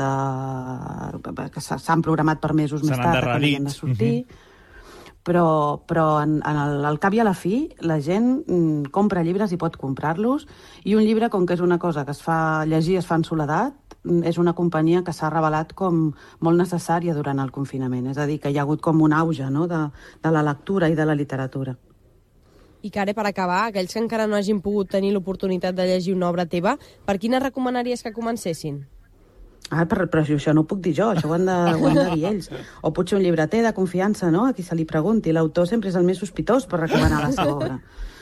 Speaker 19: que s'han programat per mesos més tard, que no havien de sortir, però al cap i a la fi la gent compra llibres i pot comprar-los, i un llibre, com que és una cosa que es fa llegir, es fa en soledat, és una companyia que s'ha revelat com molt necessària durant el confinament. És a dir, que hi ha hagut com un auge, no?, de la lectura i de la literatura.
Speaker 20: I Care, per acabar, aquells que encara no hagin pogut tenir l'oportunitat de llegir una obra teva, per quina recomanaries que comencessin?
Speaker 19: Però això no ho puc dir jo, això ho han de dir ells. O potser un llibreter de confiança, no?, a qui se li pregunti. L'autor sempre és el més sospitós per recomanar la seva obra.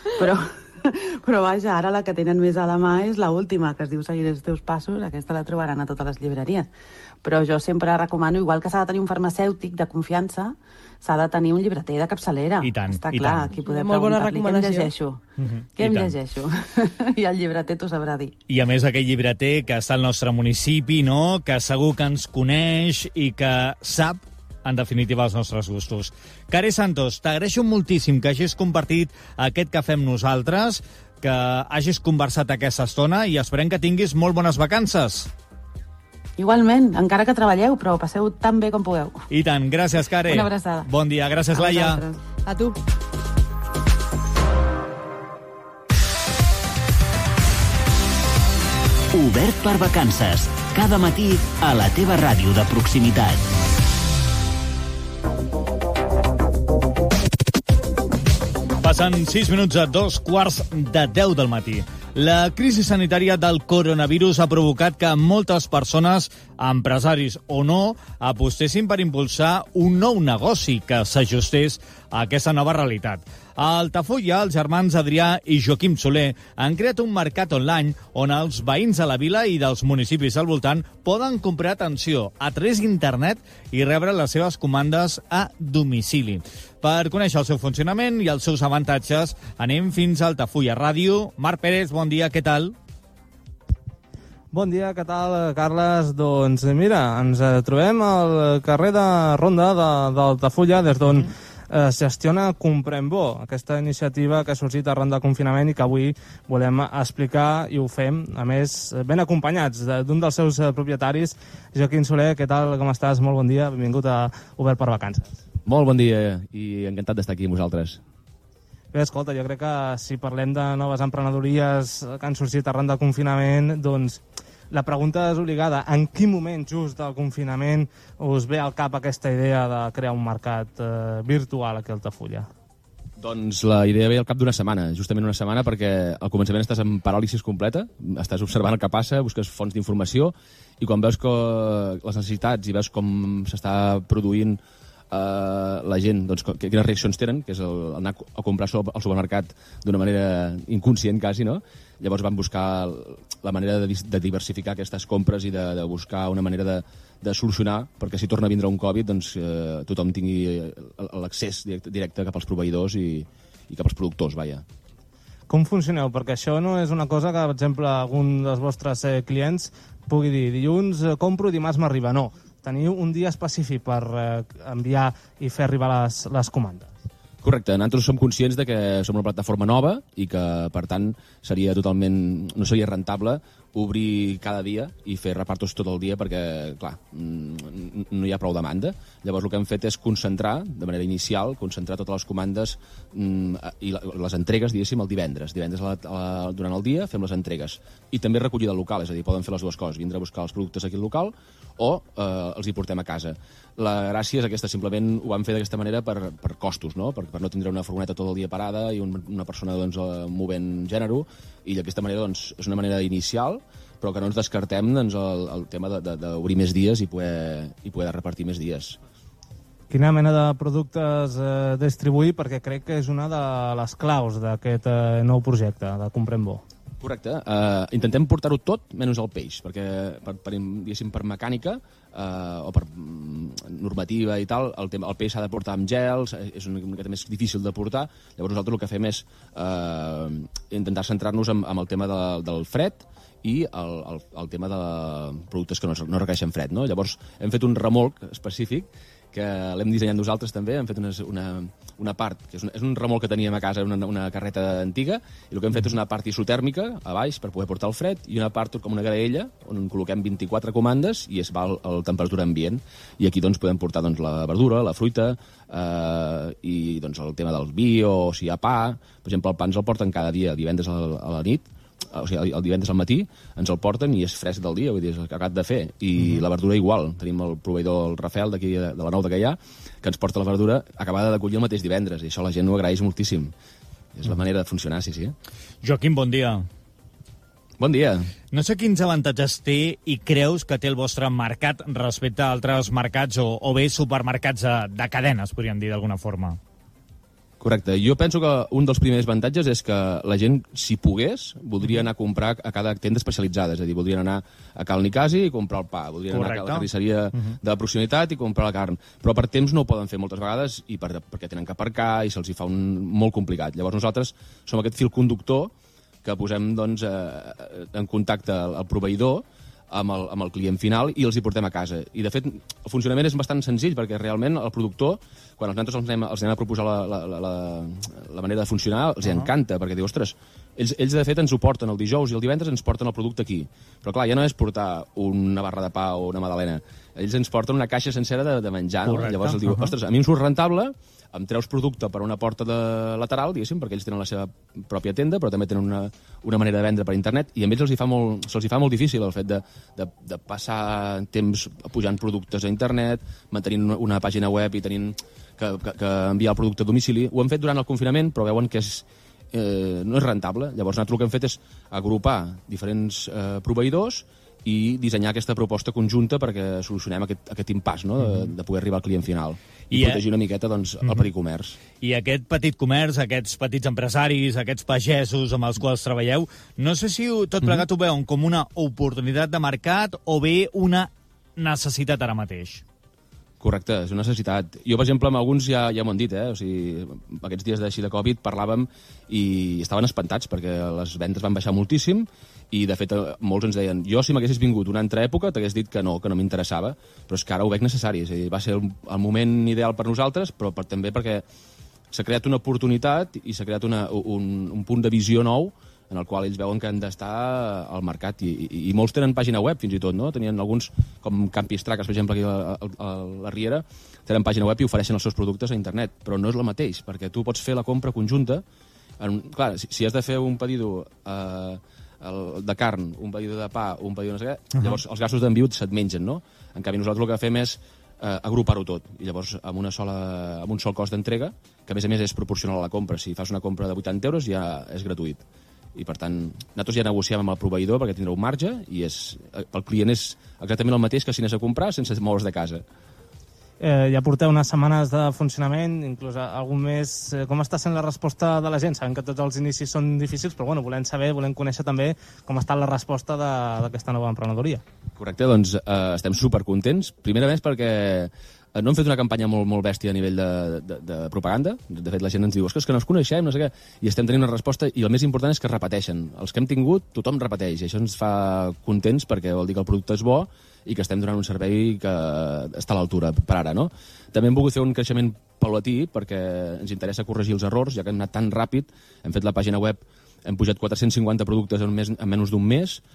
Speaker 19: Però vaja, ara la que tenen més a la mà és l'última, que es diu Seguiré els teus passos. Aquesta la trobaran a totes les llibreries. Però jo sempre recomano, igual que s'ha de tenir un farmacèutic de confiança, s'ha de tenir un llibreter de capçalera.
Speaker 2: I tant,
Speaker 19: està
Speaker 2: i
Speaker 19: clar,
Speaker 2: tant.
Speaker 19: aquí podem preguntar-li què em llegeixo. Què em llegeixo? I el llibreter t'ho sabrà dir.
Speaker 2: I a més aquell llibreter que està al nostre municipi, no?, que segur que ens coneix i que sap, en definitiva, els nostres gustos. Care Santos, t'agraeixo moltíssim que hagis compartit aquest cafè amb nosaltres, que hagis conversat aquesta estona i esperem que tinguis molt bones vacances.
Speaker 19: Igualment, encara que treballeu, però passeu tan bé com pugueu.
Speaker 2: I tant, gràcies, Care.
Speaker 19: Una abraçada.
Speaker 2: Bon dia, gràcies, Laia.
Speaker 20: A tu.
Speaker 1: Obert per vacances. Cada matí a la teva ràdio de proximitat.
Speaker 2: Passen 6 minuts a 2:15 del matí. La crisi sanitària del coronavirus ha provocat que moltes persones, empresaris o no, apostessin per impulsar un nou negoci que s'ajustés a aquesta nova realitat. A Altafulla, els germans Adrià i Joaquim Soler han creat un mercat online on els veïns de la vila i dels municipis al voltant poden comprar, atenció, a través d'internet i rebre les seves comandes a domicili. Per conèixer el seu funcionament i els seus avantatges, anem fins a Altafulla Ràdio. Marc Pérez, bon dia, què tal?
Speaker 21: Bon dia, què tal, Carles? Doncs mira, ens trobem al carrer de Ronda d'Altafulla, des d'on es gestiona Comprem Bo, aquesta iniciativa que ha sorgit arran del confinament i que avui volem explicar, i ho fem, a més, ben acompanyats d'un dels seus propietaris, Joaquim Soler. Què tal, com estàs? Molt bon dia, benvingut a Obert per Vacances.
Speaker 22: Molt bon dia i encantat d'estar aquí amb vosaltres.
Speaker 21: Bé, escolta, jo crec que si parlem de noves emprenedories que han sorgit arran del confinament, doncs la pregunta és obligada. En quin moment just del confinament us ve al cap aquesta idea de crear un mercat virtual aquí a Altafulla?
Speaker 22: Doncs la idea ve al cap d'una setmana, justament una setmana, perquè al començament estàs en paràlisi completa, estàs observant el que passa, busques fonts d'informació, i quan veus que les necessitats i veus com s'està produint la gent, doncs, quines reaccions tenen, que és anar a comprar al supermercat d'una manera inconscient quasi, no? Llavors van buscar la manera de diversificar aquestes compres i de buscar una manera de solucionar, perquè si torna a vindre un Covid, doncs tothom tingui l'accés directe cap als proveïdors i cap als productors, vaja.
Speaker 21: Com funcioneu? Perquè això no és una cosa que, per exemple, algun dels vostres clients pugui dir dilluns compro, dimarts m'arriba. No, teniu un dia específic per enviar i fer arribar les comandes.
Speaker 22: Correcte, nosaltres som conscients de que som una plataforma nova i que, per tant, no seria rentable obrir cada dia i fer repartos tot el dia perquè, clar, no hi ha prou demanda. Llavors el que hem fet és concentrar, de manera inicial, totes les comandes i les entregues, diguéssim, el divendres. Divendres durant el dia fem les entregues. I també recollida local, és a dir, poden fer les dues coses, vindre a buscar els productes aquí al local o els hi portem a casa. La gràcia és aquesta, simplement ho vam fer d'aquesta manera per costos, no? Per no tindre una furgoneta tot el dia parada i una persona doncs, movent gènere, i d'aquesta manera doncs, és una manera inicial, però que no ens descartem doncs, el tema d'obrir més dies i poder repartir més dies.
Speaker 21: Quina mena de productes distribuir? Perquè crec que és una de les claus d'aquest nou projecte de Comprem Bo.
Speaker 22: Correcte. Intentem portar-ho tot menys el peix, perquè per mecànica o per normativa i tal, el peix s'ha de portar amb gels, és una miqueta més difícil de portar. Llavors nosaltres el que fem és intentar centrar-nos en el tema del fred i el tema de productes que no requereixen fred, no? Llavors hem fet un remolc específic que l'hem dissenyat nosaltres també, hem fet una part, que és un remolc que teníem a casa, una carreta antiga, i el que hem fet és una part isotèrmica a baix per poder portar el fred, i una part com una graella on col·loquem 24 comandes i es va a la temperatura ambient. I aquí doncs, podem portar doncs, la verdura, la fruita, i doncs, el tema del vi, o si hi ha pa. Per exemple, el pa ens el porten cada dia, divendres a la nit, o sigui, el divendres al matí ens el porten i és fresc del dia, vull dir, és acabat de fer. I la verdura igual. Tenim el proveïdor, el Rafael, d'aquí de la Nou de Gaià, que ens porta la verdura acabada de collir el mateix divendres, i això la gent ho agraeix moltíssim. És la manera de funcionar, sí.
Speaker 2: Joaquim, bon dia.
Speaker 22: Bon dia.
Speaker 2: No sé quins avantatges té i creus que té el vostre mercat respecte a altres mercats o bé supermercats de cadenes, podríem dir d'alguna forma.
Speaker 22: Correcte. Jo penso que un dels primers avantatges és que la gent, si pogués, voldria anar a comprar a cada tenda especialitzada. És a dir, voldrien anar a Cal Nicasi i comprar el pa, voldrien anar a la carnisseria de proximitat i comprar la carn. Però per temps no ho poden fer moltes vegades i perquè tenen que aparcar i se'ls hi fa molt complicat. Llavors nosaltres som aquest fil conductor que posem doncs, en contacte el proveïdor amb el client final i els hi portem a casa. I, de fet, el funcionament és bastant senzill, perquè realment el productor, quan nosaltres els anem a proposar la manera de funcionar, els encanta, perquè diu, ostres, ells de fet ens ho porten el dijous i el divendres ens porten el producte aquí. Però clar, ja no és portar una barra de pa o una magdalena. Ells ens porten una caixa sencera de menjar, no? Llavors el diu, ostres, a mi em surt rentable, em treus producte per una porta lateral, diguéssim, perquè ells tenen la seva pròpia tenda, però també tenen una manera de vendre per internet, i a ells se'ls hi fa molt difícil el fet de passar temps pujant productes a internet, mantenint una pàgina web i tenint que enviar el producte a domicili. Ho hem fet durant el confinament, però veuen que no és rentable. Llavors nosaltres el que hem fet és agrupar diferents proveïdors i dissenyar aquesta proposta conjunta perquè solucionem aquest impàs, no? De poder arribar al client final i protegir una miqueta doncs, el petit comerç.
Speaker 2: I aquest petit comerç, aquests petits empresaris, aquests pagesos amb els quals treballeu, no sé si tot plegat ho veuen com una oportunitat de mercat o bé una necessitat ara mateix.
Speaker 22: Correcte, és una necessitat. Jo, per exemple, amb alguns ja m'ho han dit, o sigui, aquests dies de Covid parlàvem i estaven espantats perquè les vendes van baixar moltíssim i, de fet, molts ens deien jo, si m'haguessis vingut una altra època, t'hagués dit que no m'interessava, però és que ara ho veig necessari. És a dir, va ser el moment ideal per nosaltres, però també perquè s'ha creat una oportunitat i s'ha creat un punt de visió nou en el qual ells veuen que han d'estar al mercat i molts tenen pàgina web fins i tot, no? Tenien alguns, com Campistraques, per exemple, aquí a la Riera, tenen pàgina web i ofereixen els seus productes a internet, però no és el mateix, perquè tu pots fer la compra conjunta. Clar, si has de fer un pedido de carn, un pedido de pa, un pedido de no sé què, llavors els gastos d'enviu se't mengen, no? En canvi, nosaltres el que fem és agrupar-ho tot, i llavors amb un sol cost d'entrega, que a més és proporcional a la compra. Si fas una compra de 80 euros ja és gratuït. I, per tant, nosaltres ja negociem amb el proveïdor perquè tindrà un marge i pel client és exactament el mateix que si anés a comprar sense moure's de casa.
Speaker 21: ja porteu unes setmanes de funcionament, inclús algun mes. Com està sent la resposta de la gent? Sabem que tots els inicis són difícils, però volem conèixer també com està la resposta d'aquesta nova emprenedoria.
Speaker 22: Correcte, doncs estem supercontents. Primerament perquè no hem fet una campanya molt bèstia a nivell de propaganda. De fet, la gent ens diu, és que no ens coneixem, no sé què, i estem tenint una resposta, i el més important és que es repeteixen. Els que hem tingut, tothom repeteix, i això ens fa contents perquè vol dir que el producte és bo i que estem donant un servei que està a l'altura per ara, no? També hem volgut fer un creixement paulatí perquè ens interessa corregir els errors, ja que hem anat tan ràpid, hem fet la pàgina web, hem pujat 450 productes en menys d'un mes,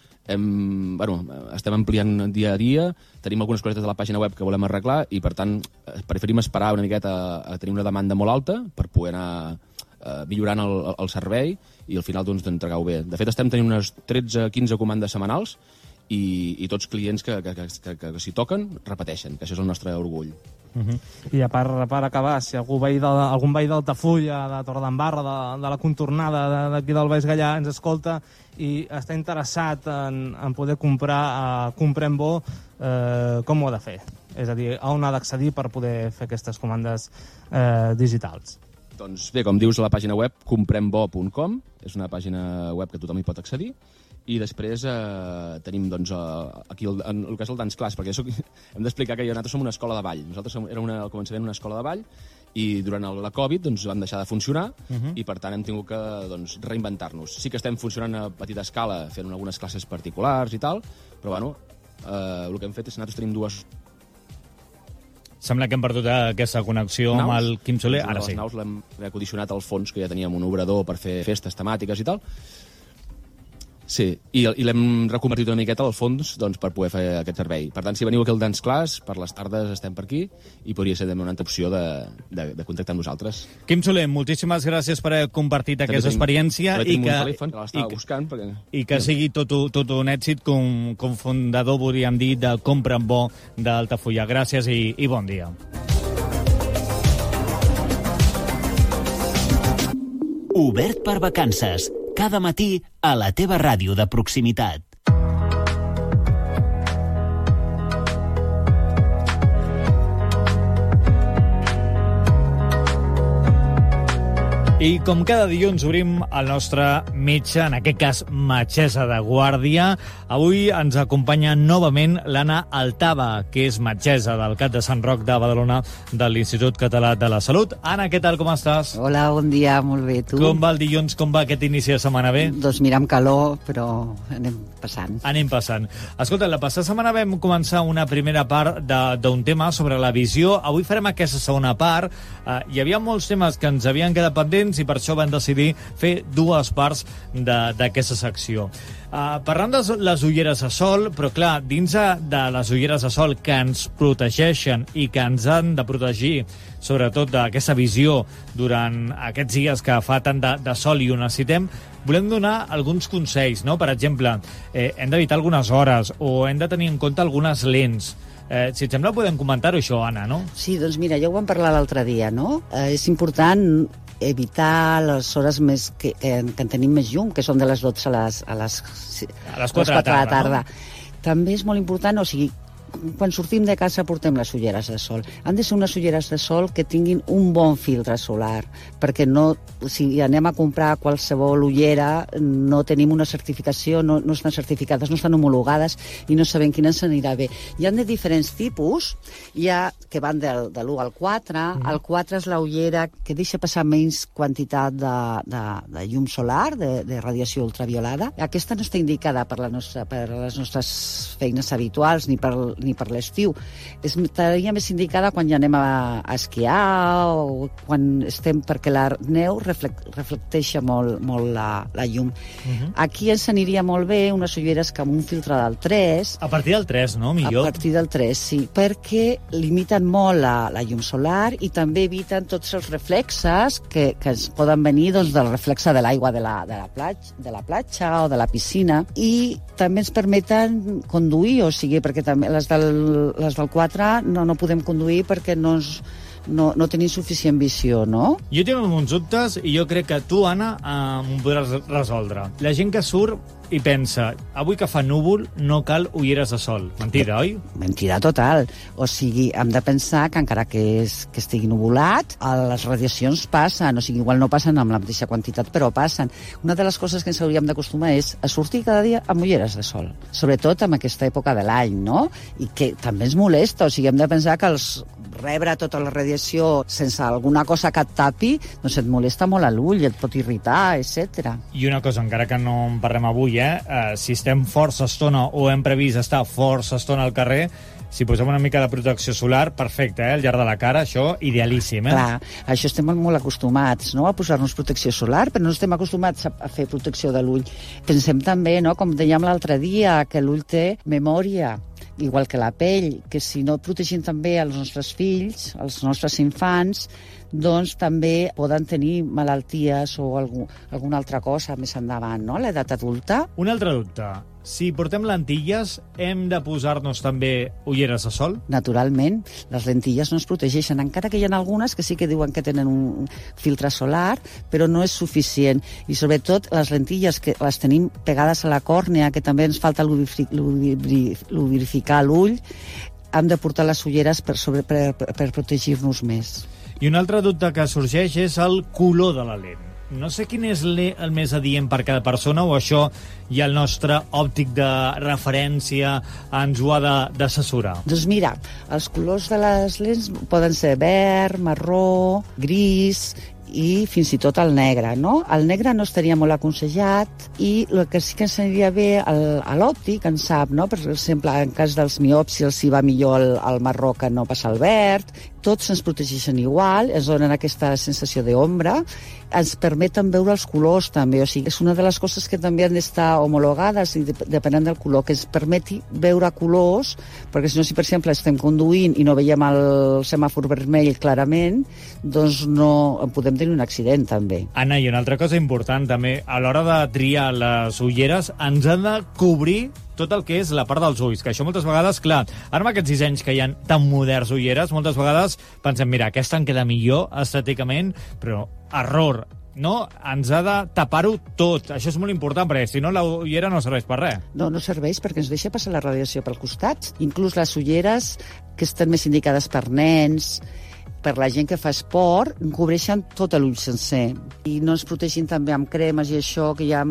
Speaker 22: estem ampliant dia a dia, tenim algunes cosetes de la pàgina web que volem arreglar i, per tant, preferim esperar una miqueta a tenir una demanda molt alta per poder anar millorant el servei i al final entregar-ho bé. De fet, estem tenint unes 13-15 comandes setmanals i tots clients que s'hi toquen repeteixen, que això és el nostre orgull.
Speaker 21: I per acabar, si algun veí d'Altafulla, de Torredembarra, de la contornada d'aquí del Baix Gallà ens escolta i està interessat en poder comprar Comprem Bo, com ho ha de fer? És a dir, on ha d'accedir per poder fer aquestes comandes digitals?
Speaker 22: Doncs bé, com dius, a la pàgina web comprembo.com, és una pàgina web que tothom hi pot accedir, i després tenim aquí el que és el Dance Class, perquè hem d'explicar que nosaltres som una escola de ball. Nosaltres érem al començament una escola de ball i durant la Covid vam deixar de funcionar i per tant hem tingut que reinventar-nos. Sí que estem funcionant a petita escala, fent algunes classes particulars i tal, però el que hem fet és nosaltres tenim dues...
Speaker 2: Sembla que hem perdut aquesta connexió amb el Quim Soler. Ara sí.
Speaker 22: Les naus l'hem recondicionat al fons, que ja teníem un obrador per fer festes temàtiques i tal. Sí, i l'hem reconvertit una miqueta al fons per poder fer aquest servei. Per tant, si veniu aquí al Dance Class, per les tardes estem per aquí i podria ser una altra opció de contactar amb nosaltres.
Speaker 2: Quim Soler, moltíssimes gràcies per haver compartit aquesta experiència i que sigui tot un èxit com fundador, podríem dir, de Comprem Bo d'Altafulla. Gràcies i bon dia.
Speaker 1: Obert per vacances. Cada matí a la teva ràdio de proximitat.
Speaker 2: I com cada dilluns obrim el nostre metge, en aquest cas metgessa de guàrdia. Avui ens acompanya novament l'Anna Altaba, que és metgessa del CAT de Sant Roc de Badalona de l'Institut Català de la Salut. Anna, què tal, com estàs?
Speaker 4: Hola, bon dia, molt bé, tu?
Speaker 2: Com va el dilluns, com va aquest inici de setmana, bé?
Speaker 4: Doncs mira, amb calor, però anem passant.
Speaker 2: Anem passant. Escolta, la passada setmana vam començar una primera part d'un tema sobre la visió. Avui farem aquesta segona part. Hi havia molts temes que ens havien quedat pendents i per això vam decidir fer dues parts d'aquesta secció. Parlant de les ulleres de sol, però clar, dins de les ulleres de sol que ens protegeixen i que ens han de protegir sobretot d'aquesta visió durant aquests dies que fa tant de sol i ho necessitem, volem donar alguns consells, no? Per exemple, hem d'evitar algunes hores o hem de tenir en compte algunes lents. Si et sembla, podem comentar-ho això, Anna, no?
Speaker 4: Sí, doncs mira, ja ho vam parlar l'altre dia, no? És important evitar les hores més que tenim més llum, que són de les 12 a les 4 de la tarda. No? També és molt important, o sigui, quan sortim de casa portem les ulleres de sol. Han de ser unes ulleres de sol que tinguin un bon filtre solar, perquè si anem a comprar qualsevol ullera no tenim una certificació, no estan certificades, no estan homologades i no sabem quina ens anirà bé. Hi ha de diferents tipus, hi ha que van de l'1 al 4, el 4 és la ullera que deixa passar menys quantitat de llum solar, de radiació ultraviolada. Aquesta no està indicada per les nostres feines habituals ni per l'estiu. Estaria més indicada quan ja anem a esquiar o quan estem, perquè la neu reflecteixa molt la llum. Aquí ens aniria molt bé unes ulleres que amb un filtre del 3...
Speaker 2: A partir del 3, no? Millor.
Speaker 4: A partir del 3, sí, perquè limiten molt la llum solar i també eviten tots els reflexes que ens poden venir del reflexe de l'aigua de la platja o de la piscina, i també ens permeten conduir, o sigui, perquè també les del 4 no podem conduir perquè no tenim suficient visió, no?
Speaker 2: Jo tinc alguns dubtes i jo crec que tu, Anna, m'ho podràs resoldre. La gent que surt i pensa, avui que fa núvol no cal ulleres de sol. Mentida, oi?
Speaker 4: Mentida total. O sigui, hem de pensar que encara que estigui nuvolat, les radiacions passen, o sigui, igual no passen amb la mateixa quantitat, però passen. Una de les coses que ens hauríem d'acostumar és a sortir cada dia amb ulleres de sol, sobretot en aquesta època de l'any, no? I que també ens molesta, o sigui, hem de pensar que rebre tota la radiació sense alguna cosa que et tapi, doncs et molesta molt a l'ull, et pot irritar, etc.
Speaker 2: I una cosa, encara que no en parlem avui, si estem força estona o hem previst estar força estona al carrer, si posem una mica de protecció solar, perfecte, al llarg de la cara, això idealíssim.
Speaker 4: Clar, això estem molt acostumats, no?, a posar-nos protecció solar, però no estem acostumats a fer protecció de l'ull. Pensem també, no?, com dèiem l'altre dia, que l'ull té memòria, igual que la pell, que si no protegim també els nostres fills, els nostres infants, doncs també poden tenir malalties o alguna altra cosa més endavant, no?, a l'edat adulta.
Speaker 2: Un altre dubte. Si portem lentilles, hem de posar-nos també ulleres de sol?
Speaker 4: Naturalment. Les lentilles no es protegeixen, encara que hi ha algunes que sí que diuen que tenen un filtre solar, però no és suficient. I sobretot les lentilles que les tenim pegades a la còrnea, que també ens falta lubrificar l'ull, hem de portar les ulleres per protegir-nos més.
Speaker 2: I un altre dubte que sorgeix és el color de la lent. No sé quin és el més adient per cada persona, o això ja el nostre òptic de referència ens ho ha d'assessorar.
Speaker 4: Doncs mira, els colors de les lents poden ser verd, marró, gris i fins i tot el negre, no? El negre no estaria molt aconsejat i el que sí que ens aniria bé a l'òptic, en sap, no? Per exemple, en cas dels miops, els hi va millor el marró que no passa el verd. Tots ens protegeixen igual, ens donen aquesta sensació d'ombra, ens permeten veure els colors també, o sigui, és una de les coses que també han d'estar homologades i depenent del color, que ens permeti veure colors, perquè si no, si per exemple estem conduint i no veiem el semàfor vermell clarament, doncs no podem tenir un accident també.
Speaker 2: Anna, i una altra cosa important també, a l'hora de triar les ulleres ens han de cobrir tot el que és la part dels ulls, que això moltes vegades, clar, ara amb aquests dissenys que hi ha tan moderns ulleres, moltes vegades pensem, mira, aquesta en queda millor estèticament, però error, no? Ens ha de tapar-ho tot. Això és molt important, perquè si no la ullera no serveix per res.
Speaker 4: No serveix perquè ens deixa passar la radiació pel costat. Inclús les ulleres que estan més indicades per nens, per la gent que fa esport, cobreixen tot l'ull sencer. I no ens protegin també amb cremes i això que hi ha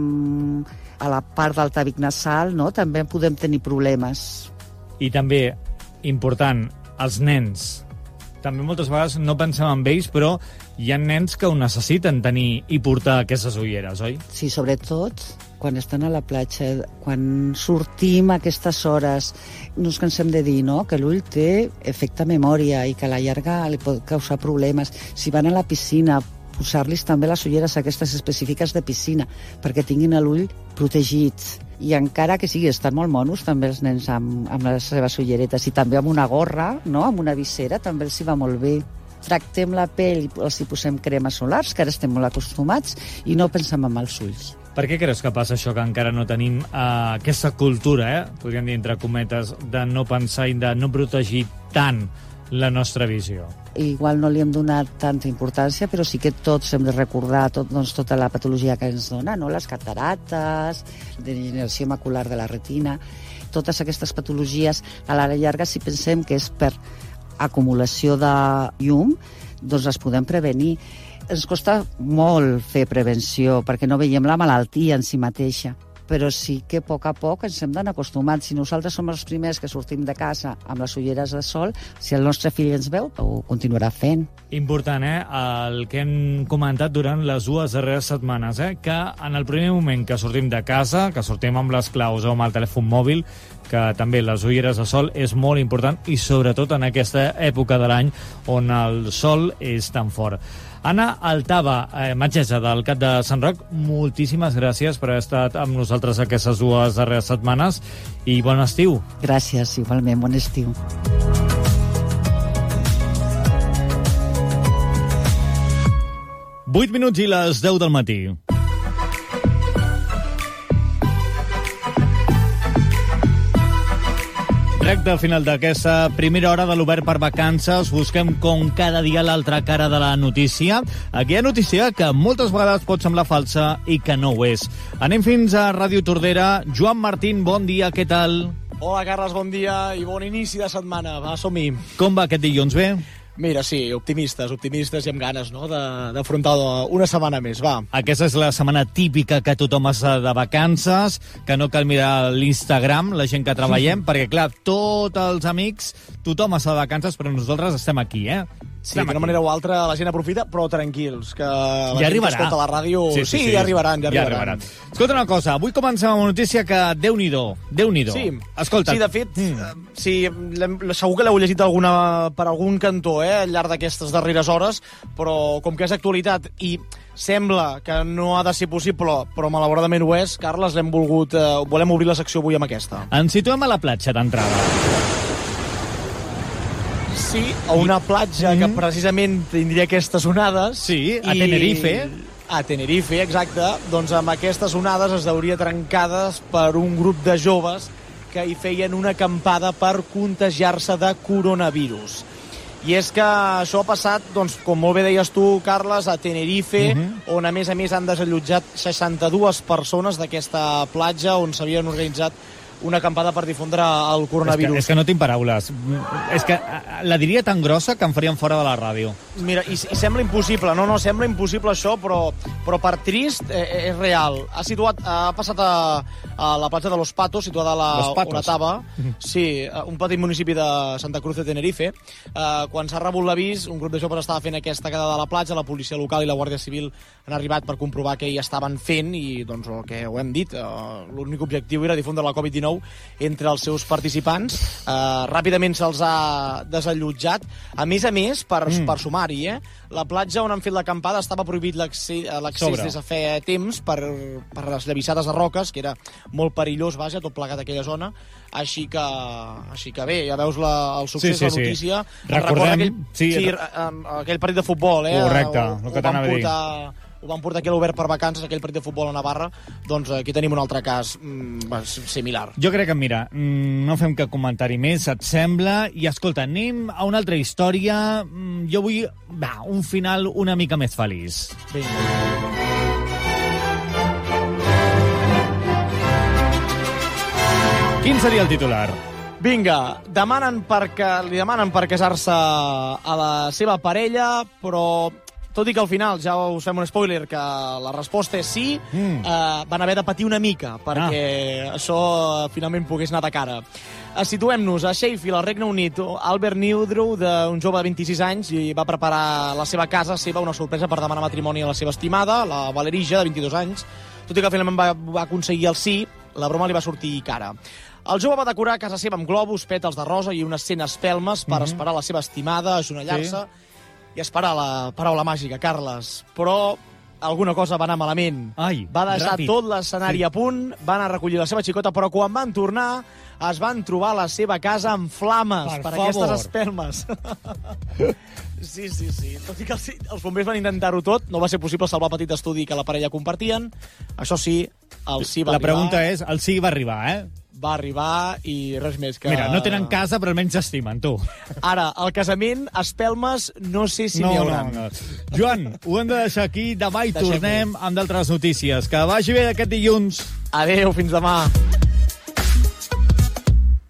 Speaker 4: a la part del tàbic nasal, no? També podem tenir problemes.
Speaker 2: I també, important, els nens. També moltes vegades no pensem en ells, però hi ha nens que ho necessiten tenir i portar aquestes ulleres, oi?
Speaker 4: Sí, sobretot quan estan a la platja, quan sortim a aquestes hores, no ens cansem de dir, no?, que l'ull té efecte memòria i que a la llarga li pot causar problemes. Si van a la piscina, posar-los també les ulleres aquestes específiques de piscina, perquè tinguin l'ull protegit. I encara que sigui, estan molt monos també els nens amb les seves ulleretes, i també amb una gorra, no?, amb una visera, també els hi va molt bé. Tractem la pell i els hi posem cremes solars, que ara estem molt acostumats, i no pensem en els ulls.
Speaker 2: Per què creus que passa això, que encara no tenim aquesta cultura, podríem dir entre cometes, de no pensar i de no protegir tant la nostra visió?
Speaker 4: Igual no li hem donat tanta importància, però sí que tots hem de recordar tota la patologia que ens dona, no? Les catarates, degeneració macular de la retina, totes aquestes patologies, a la llarga, si pensem que és per acumulació de llum, doncs les podem prevenir. Ens costa molt fer prevenció, perquè no veiem la malaltia en si mateixa, però sí que a poc ens hem d'anar acostumant. Si nosaltres som els primers que sortim de casa amb les ulleres de sol, si el nostre fill ens veu, ho continuarà fent.
Speaker 2: Important, el que hem comentat durant les 2 darreres setmanes, que en el primer moment que sortim de casa, que sortim amb les claus o amb el telèfon mòbil, que també les ulleres de sol és molt important, i sobretot en aquesta època de l'any on el sol és tan fort. Anna Altava, metgessa del CAT de Sant Roc, moltíssimes gràcies per haver estat amb nosaltres aquestes 2 darreres setmanes i bon estiu.
Speaker 4: Gràcies, igualment, bon estiu.
Speaker 2: Vuit minuts i les 10 del matí. Recte final d'aquesta primera hora de l'Obert per Vacances. Busquem com cada dia l'altra cara de la notícia. Aquella notícia que moltes vegades pot semblar falsa i que no ho és. Anem fins a Ràdio Tordera. Joan Martín, bon dia, què tal?
Speaker 3: Hola, Carles, bon dia i bon inici de setmana. Va, som-hi.
Speaker 2: Com va aquest dilluns, bé?
Speaker 3: Mira, sí, optimistes i amb ganes, no?, d'afrontar una setmana més, va.
Speaker 2: Aquesta és la setmana típica que tothom està de vacances, que no cal mirar l'Instagram, la gent que treballem, perquè, clar, tots els amics, tothom està de vacances, però nosaltres estem aquí,
Speaker 3: Sí, d'una manera o altra la gent aprofita, però tranquils, que la
Speaker 2: ja arribarà.
Speaker 3: Gent que escolta la ràdio... Sí, ja arribaran.
Speaker 2: Escolta una cosa, avui comencem amb una notícia que Déu-n'hi-do.
Speaker 3: Sí.
Speaker 2: Escolta.
Speaker 3: Sí, de fet, segur que l'heu llegit per algun cantó, al llarg d'aquestes darreres hores, però com que és actualitat i sembla que no ha de ser possible, però malauradament ho és, Carles, volem obrir la secció avui amb aquesta.
Speaker 2: Ens situem a la platja d'entrada.
Speaker 3: Sí, a una platja que precisament tindria aquestes onades.
Speaker 2: Sí, a Tenerife.
Speaker 3: A Tenerife, exacte. Doncs amb aquestes onades es veuria trencades per un grup de joves que hi feien una acampada per contagiar-se de coronavirus. I és que això ha passat, doncs, com molt bé deies tu, Carles, a Tenerife, on a més han desallotjat 62 persones d'aquesta platja on s'havien organitzat una acampada per difondre el coronavirus.
Speaker 2: És que no tinc paraules. És que la diria tan grossa que em farien fora de la ràdio.
Speaker 3: Mira, i sembla impossible, sembla impossible això, però per trist és real. Ha passat a la platja de Los Patos, situada a Onatava, sí, un petit municipi de Santa Cruz de Tenerife. Quan s'ha rebut l'avís, un grup de joves estava fent aquesta quedada a la platja, la policia local i la Guàrdia Civil han arribat per comprovar què hi estaven fent i, doncs, el que ho hem dit, l'únic objectiu era difondre la Covid-19 entre els seus participants. Ràpidament se'ls ha desallotjat. A més, per sumar-hi, la platja on han fet l'acampada estava prohibit l'accés des de feia temps per les llavissades de roques, que era molt perillós, vaja, tot plegat aquella zona. Així que bé, ja veus el succés de la notícia.
Speaker 2: Recordem
Speaker 3: aquell partit de futbol,
Speaker 2: correcte, el que t'anava a dir.
Speaker 3: Ho van portar aquí a l'Obert per Vacances, aquell partit de futbol a Navarra. Doncs aquí tenim un altre cas similar.
Speaker 2: Jo crec que, mira, no fem cap comentari més, et sembla? I escolta, anem a una altra història. Jo vull un final una mica més feliç. Quin seria el titular?
Speaker 3: Vinga, li demanen per casar-se a la seva parella, però... Tot i que al final, ja us fem un spoiler, que la resposta és sí, van haver de patir una mica perquè això finalment pogués anar de cara. Situem-nos a Sheffield, al Regne Unit. Albert Newdrew, un jove de 26 anys, i va preparar a la seva casa una sorpresa per demanar matrimoni a la seva estimada, la Valerija, de 22 anys. Tot i que finalment va aconseguir el sí, la broma li va sortir cara. El jove va decorar casa seva amb globus, pètals de rosa i unes 100 espelmes per esperar la seva estimada, ajonellar-se i esperar la paraula màgica, Carles. Però alguna cosa va anar malament. Va deixar tot l'escenari a punt, va anar a recollir la seva xicota, però quan van tornar es van trobar la seva casa en flames per aquestes espelmes. Sí. Tot i que els bombers van intentar-ho tot, no va ser possible salvar el petit estudi que la parella compartien. Això sí, el sí va arribar.
Speaker 2: La pregunta és, el sí va arribar,
Speaker 3: Va arribar i res més que...
Speaker 2: Mira, no tenen casa, però almenys s'estimen, tu.
Speaker 3: Ara, el casament, espelmes, no sé si n'hi haurà.
Speaker 2: No. Joan, ho hem de deixar aquí. Demà hi tornem amb d'altres notícies. Que vagi bé aquest dilluns.
Speaker 3: Adéu, fins demà.